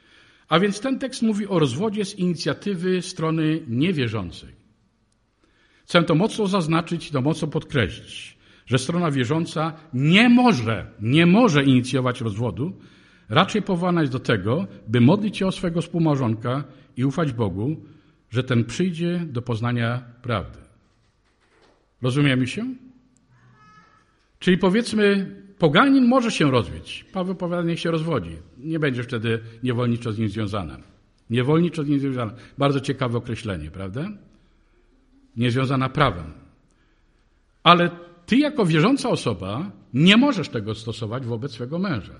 A więc ten tekst mówi o rozwodzie z inicjatywy strony niewierzącej. Chcę to mocno zaznaczyć, to mocno podkreślić, że strona wierząca nie może inicjować rozwodu, raczej powołana jest do tego, by modlić się o swego współmałżonka i ufać Bogu, że ten przyjdzie do poznania prawdy. Rozumiemy się? Czyli powiedzmy, poganin może się rozwiedzić. Paweł powiada, niech się rozwodzi. Nie będzie wtedy niewolniczo z nim związana. Niewolniczo z nim związana. Bardzo ciekawe określenie, prawda? Niezwiązana prawem. Ale ty jako wierząca osoba nie możesz tego stosować wobec swego męża.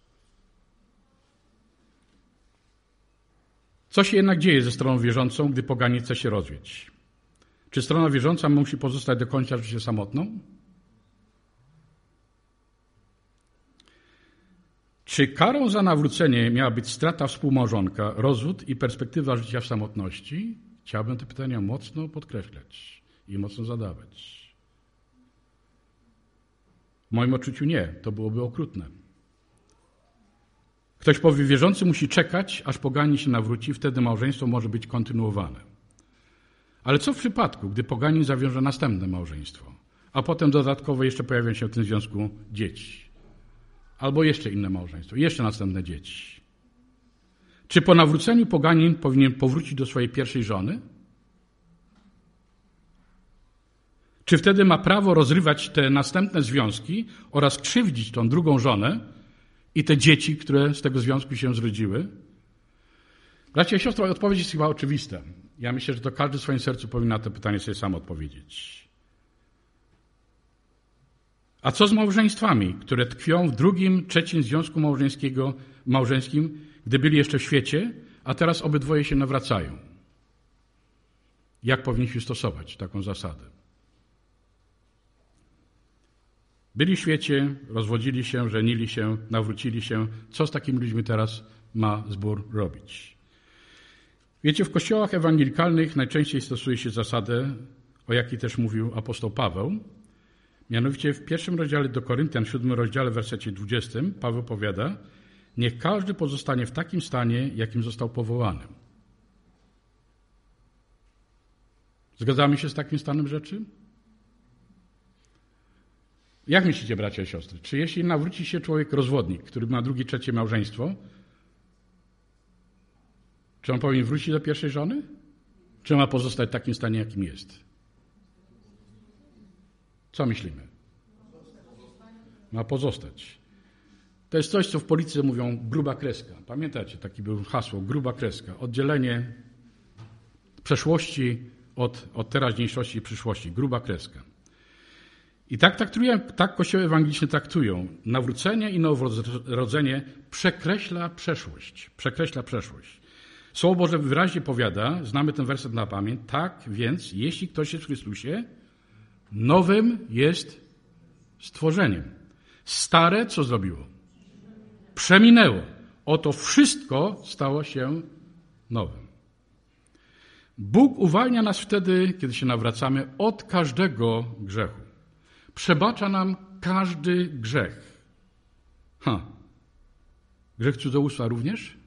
Co się jednak dzieje ze stroną wierzącą, gdy poganin chce się rozwiedzić? Czy strona wierząca musi pozostać do końca życia samotną? Czy karą za nawrócenie miała być strata współmałżonka, rozwód i perspektywa życia w samotności? Chciałbym te pytania mocno podkreślać i mocno zadawać. W moim odczuciu nie, to byłoby okrutne. Ktoś powie, wierzący musi czekać, aż poganin się nawróci, wtedy małżeństwo może być kontynuowane. Ale co w przypadku, gdy poganin zawiąże następne małżeństwo, a potem dodatkowo jeszcze pojawią się w tym związku dzieci? Albo jeszcze inne małżeństwo, jeszcze następne dzieci. Czy po nawróceniu poganin powinien powrócić do swojej pierwszej żony? Czy wtedy ma prawo rozrywać te następne związki oraz krzywdzić tą drugą żonę i te dzieci, które z tego związku się zrodziły? Bracia i siostry, odpowiedź jest chyba oczywista. Ja myślę, że to każdy w swoim sercu powinien na to pytanie sobie sam odpowiedzieć. A co z małżeństwami, które tkwią w drugim, trzecim związku małżeńskim, gdy byli jeszcze w świecie, a teraz obydwoje się nawracają? Jak powinniśmy stosować taką zasadę? Byli w świecie, rozwodzili się, żenili się, nawrócili się. Co z takimi ludźmi teraz ma zbór robić? Wiecie, w kościołach ewangelikalnych najczęściej stosuje się zasadę, o jakiej też mówił apostoł Paweł. Mianowicie w 1 rozdziale do Koryntian, 7 rozdziale, w wersecie 20, Paweł powiada: niech każdy pozostanie w takim stanie, jakim został powołany. Zgadzamy się z takim stanem rzeczy? Jak myślicie, bracia i siostry? Czy jeśli nawróci się człowiek rozwodnik, który ma drugie, trzecie małżeństwo, czy on powinien wrócić do pierwszej żony? Czy ma pozostać w takim stanie, jakim jest? Co myślimy? Ma pozostać. To jest coś, co w polityce mówią gruba kreska. Pamiętacie, taki był hasło, gruba kreska. Oddzielenie przeszłości od teraźniejszości i przyszłości. Gruba kreska. I tak kościoły ewangeliczne traktują. Nawrócenie i nowonarodzenie przekreśla przeszłość. Przekreśla przeszłość. Słowo Boże wyraźnie powiada, znamy ten werset na pamięć, tak więc, jeśli ktoś jest w Chrystusie, nowym jest stworzeniem. Stare co zrobiło? Przeminęło. Oto wszystko stało się nowym. Bóg uwalnia nas wtedy, kiedy się nawracamy, od każdego grzechu. Przebacza nam każdy grzech. Grzech cudzołóstwa również?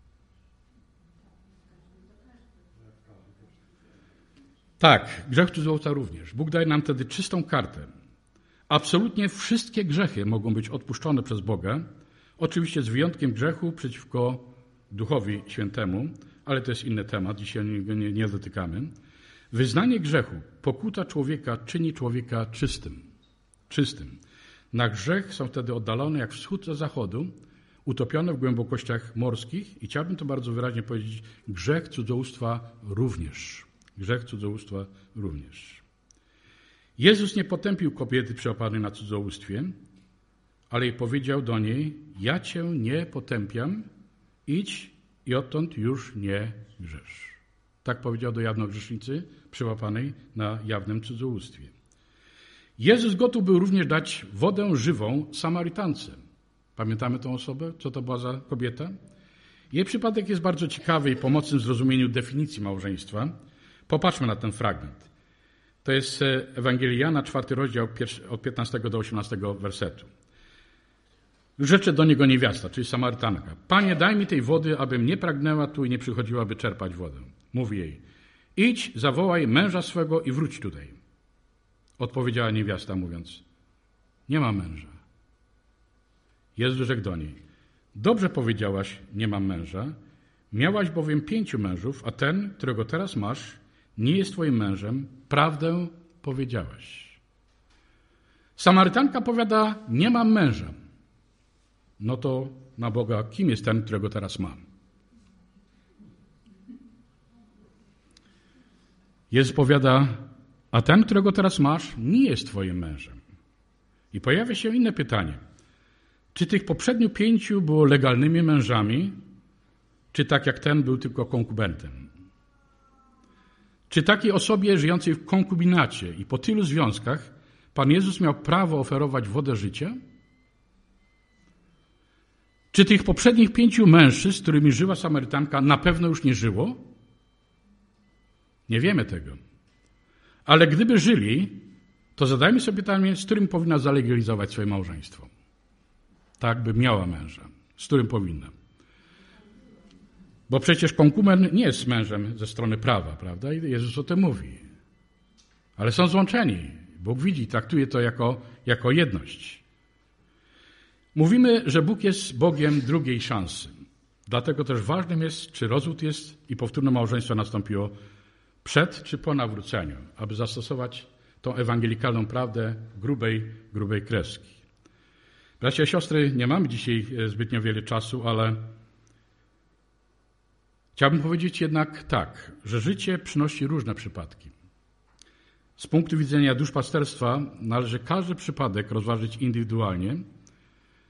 Tak, grzech cudzołóstwa również. Bóg daje nam wtedy czystą kartę. Absolutnie wszystkie grzechy mogą być odpuszczone przez Boga, oczywiście z wyjątkiem grzechu przeciwko Duchowi Świętemu, ale to jest inny temat, dzisiaj nie dotykamy. Wyznanie grzechu, pokuta człowieka czyni człowieka czystym. Na grzech są wtedy oddalone jak wschód od zachodu, utopione w głębokościach morskich i chciałbym to bardzo wyraźnie powiedzieć, grzech cudzołóstwa również. Grzech cudzołóstwa również. Jezus nie potępił kobiety przełapanej na cudzołóstwie, ale powiedział do niej: ja cię nie potępiam, idź i odtąd już nie grzesz. Tak powiedział do jawnogrzesznicy przełapanej na jawnym cudzołóstwie. Jezus gotów był również dać wodę żywą Samarytance. Pamiętamy tę osobę? Co to była za kobieta? Jej przypadek jest bardzo ciekawy i pomocny w zrozumieniu definicji małżeństwa. Popatrzmy na ten fragment. To jest Ewangelia Jana, 4 rozdział, od 15 do 18 wersetu. Rzecze do niego niewiasta, czyli Samarytanka. Panie, daj mi tej wody, abym nie pragnęła tu i nie przychodziła, by czerpać wodę. Mówi jej, idź, zawołaj męża swego i wróć tutaj. Odpowiedziała niewiasta, mówiąc, nie mam męża. Jezus rzekł do niej, dobrze powiedziałaś, nie mam męża. Miałaś bowiem 5 mężów, a ten, którego teraz masz, nie jest twoim mężem. Prawdę powiedziałaś. Samarytanka powiada, nie mam męża. No to na Boga, kim jest ten, którego teraz mam? Jezus powiada, a ten, którego teraz masz, nie jest twoim mężem. I pojawia się inne pytanie. Czy tych poprzednich 5 było legalnymi mężami, czy tak jak ten był tylko konkubentem? Czy takiej osobie żyjącej w konkubinacie i po tylu związkach Pan Jezus miał prawo oferować wodę życia? Czy tych poprzednich 5 mężczyzn, z którymi żyła Samarytanka, na pewno już nie żyło? Nie wiemy tego. Ale gdyby żyli, to zadajmy sobie pytanie, z którym powinna zalegalizować swoje małżeństwo. Tak, by miała męża. Z którym powinna. Bo przecież konkuben nie jest mężem ze strony prawa, prawda? I Jezus o tym mówi. Ale są złączeni. Bóg widzi, traktuje to jako jedność. Mówimy, że Bóg jest Bogiem drugiej szansy. Dlatego też ważnym jest, czy rozwód jest i powtórne małżeństwo nastąpiło przed czy po nawróceniu, aby zastosować tą ewangelikalną prawdę grubej kreski. Bracia i siostry, nie mamy dzisiaj zbytnio wiele czasu, ale chciałbym powiedzieć jednak tak, że życie przynosi różne przypadki. Z punktu widzenia duszpasterstwa należy każdy przypadek rozważyć indywidualnie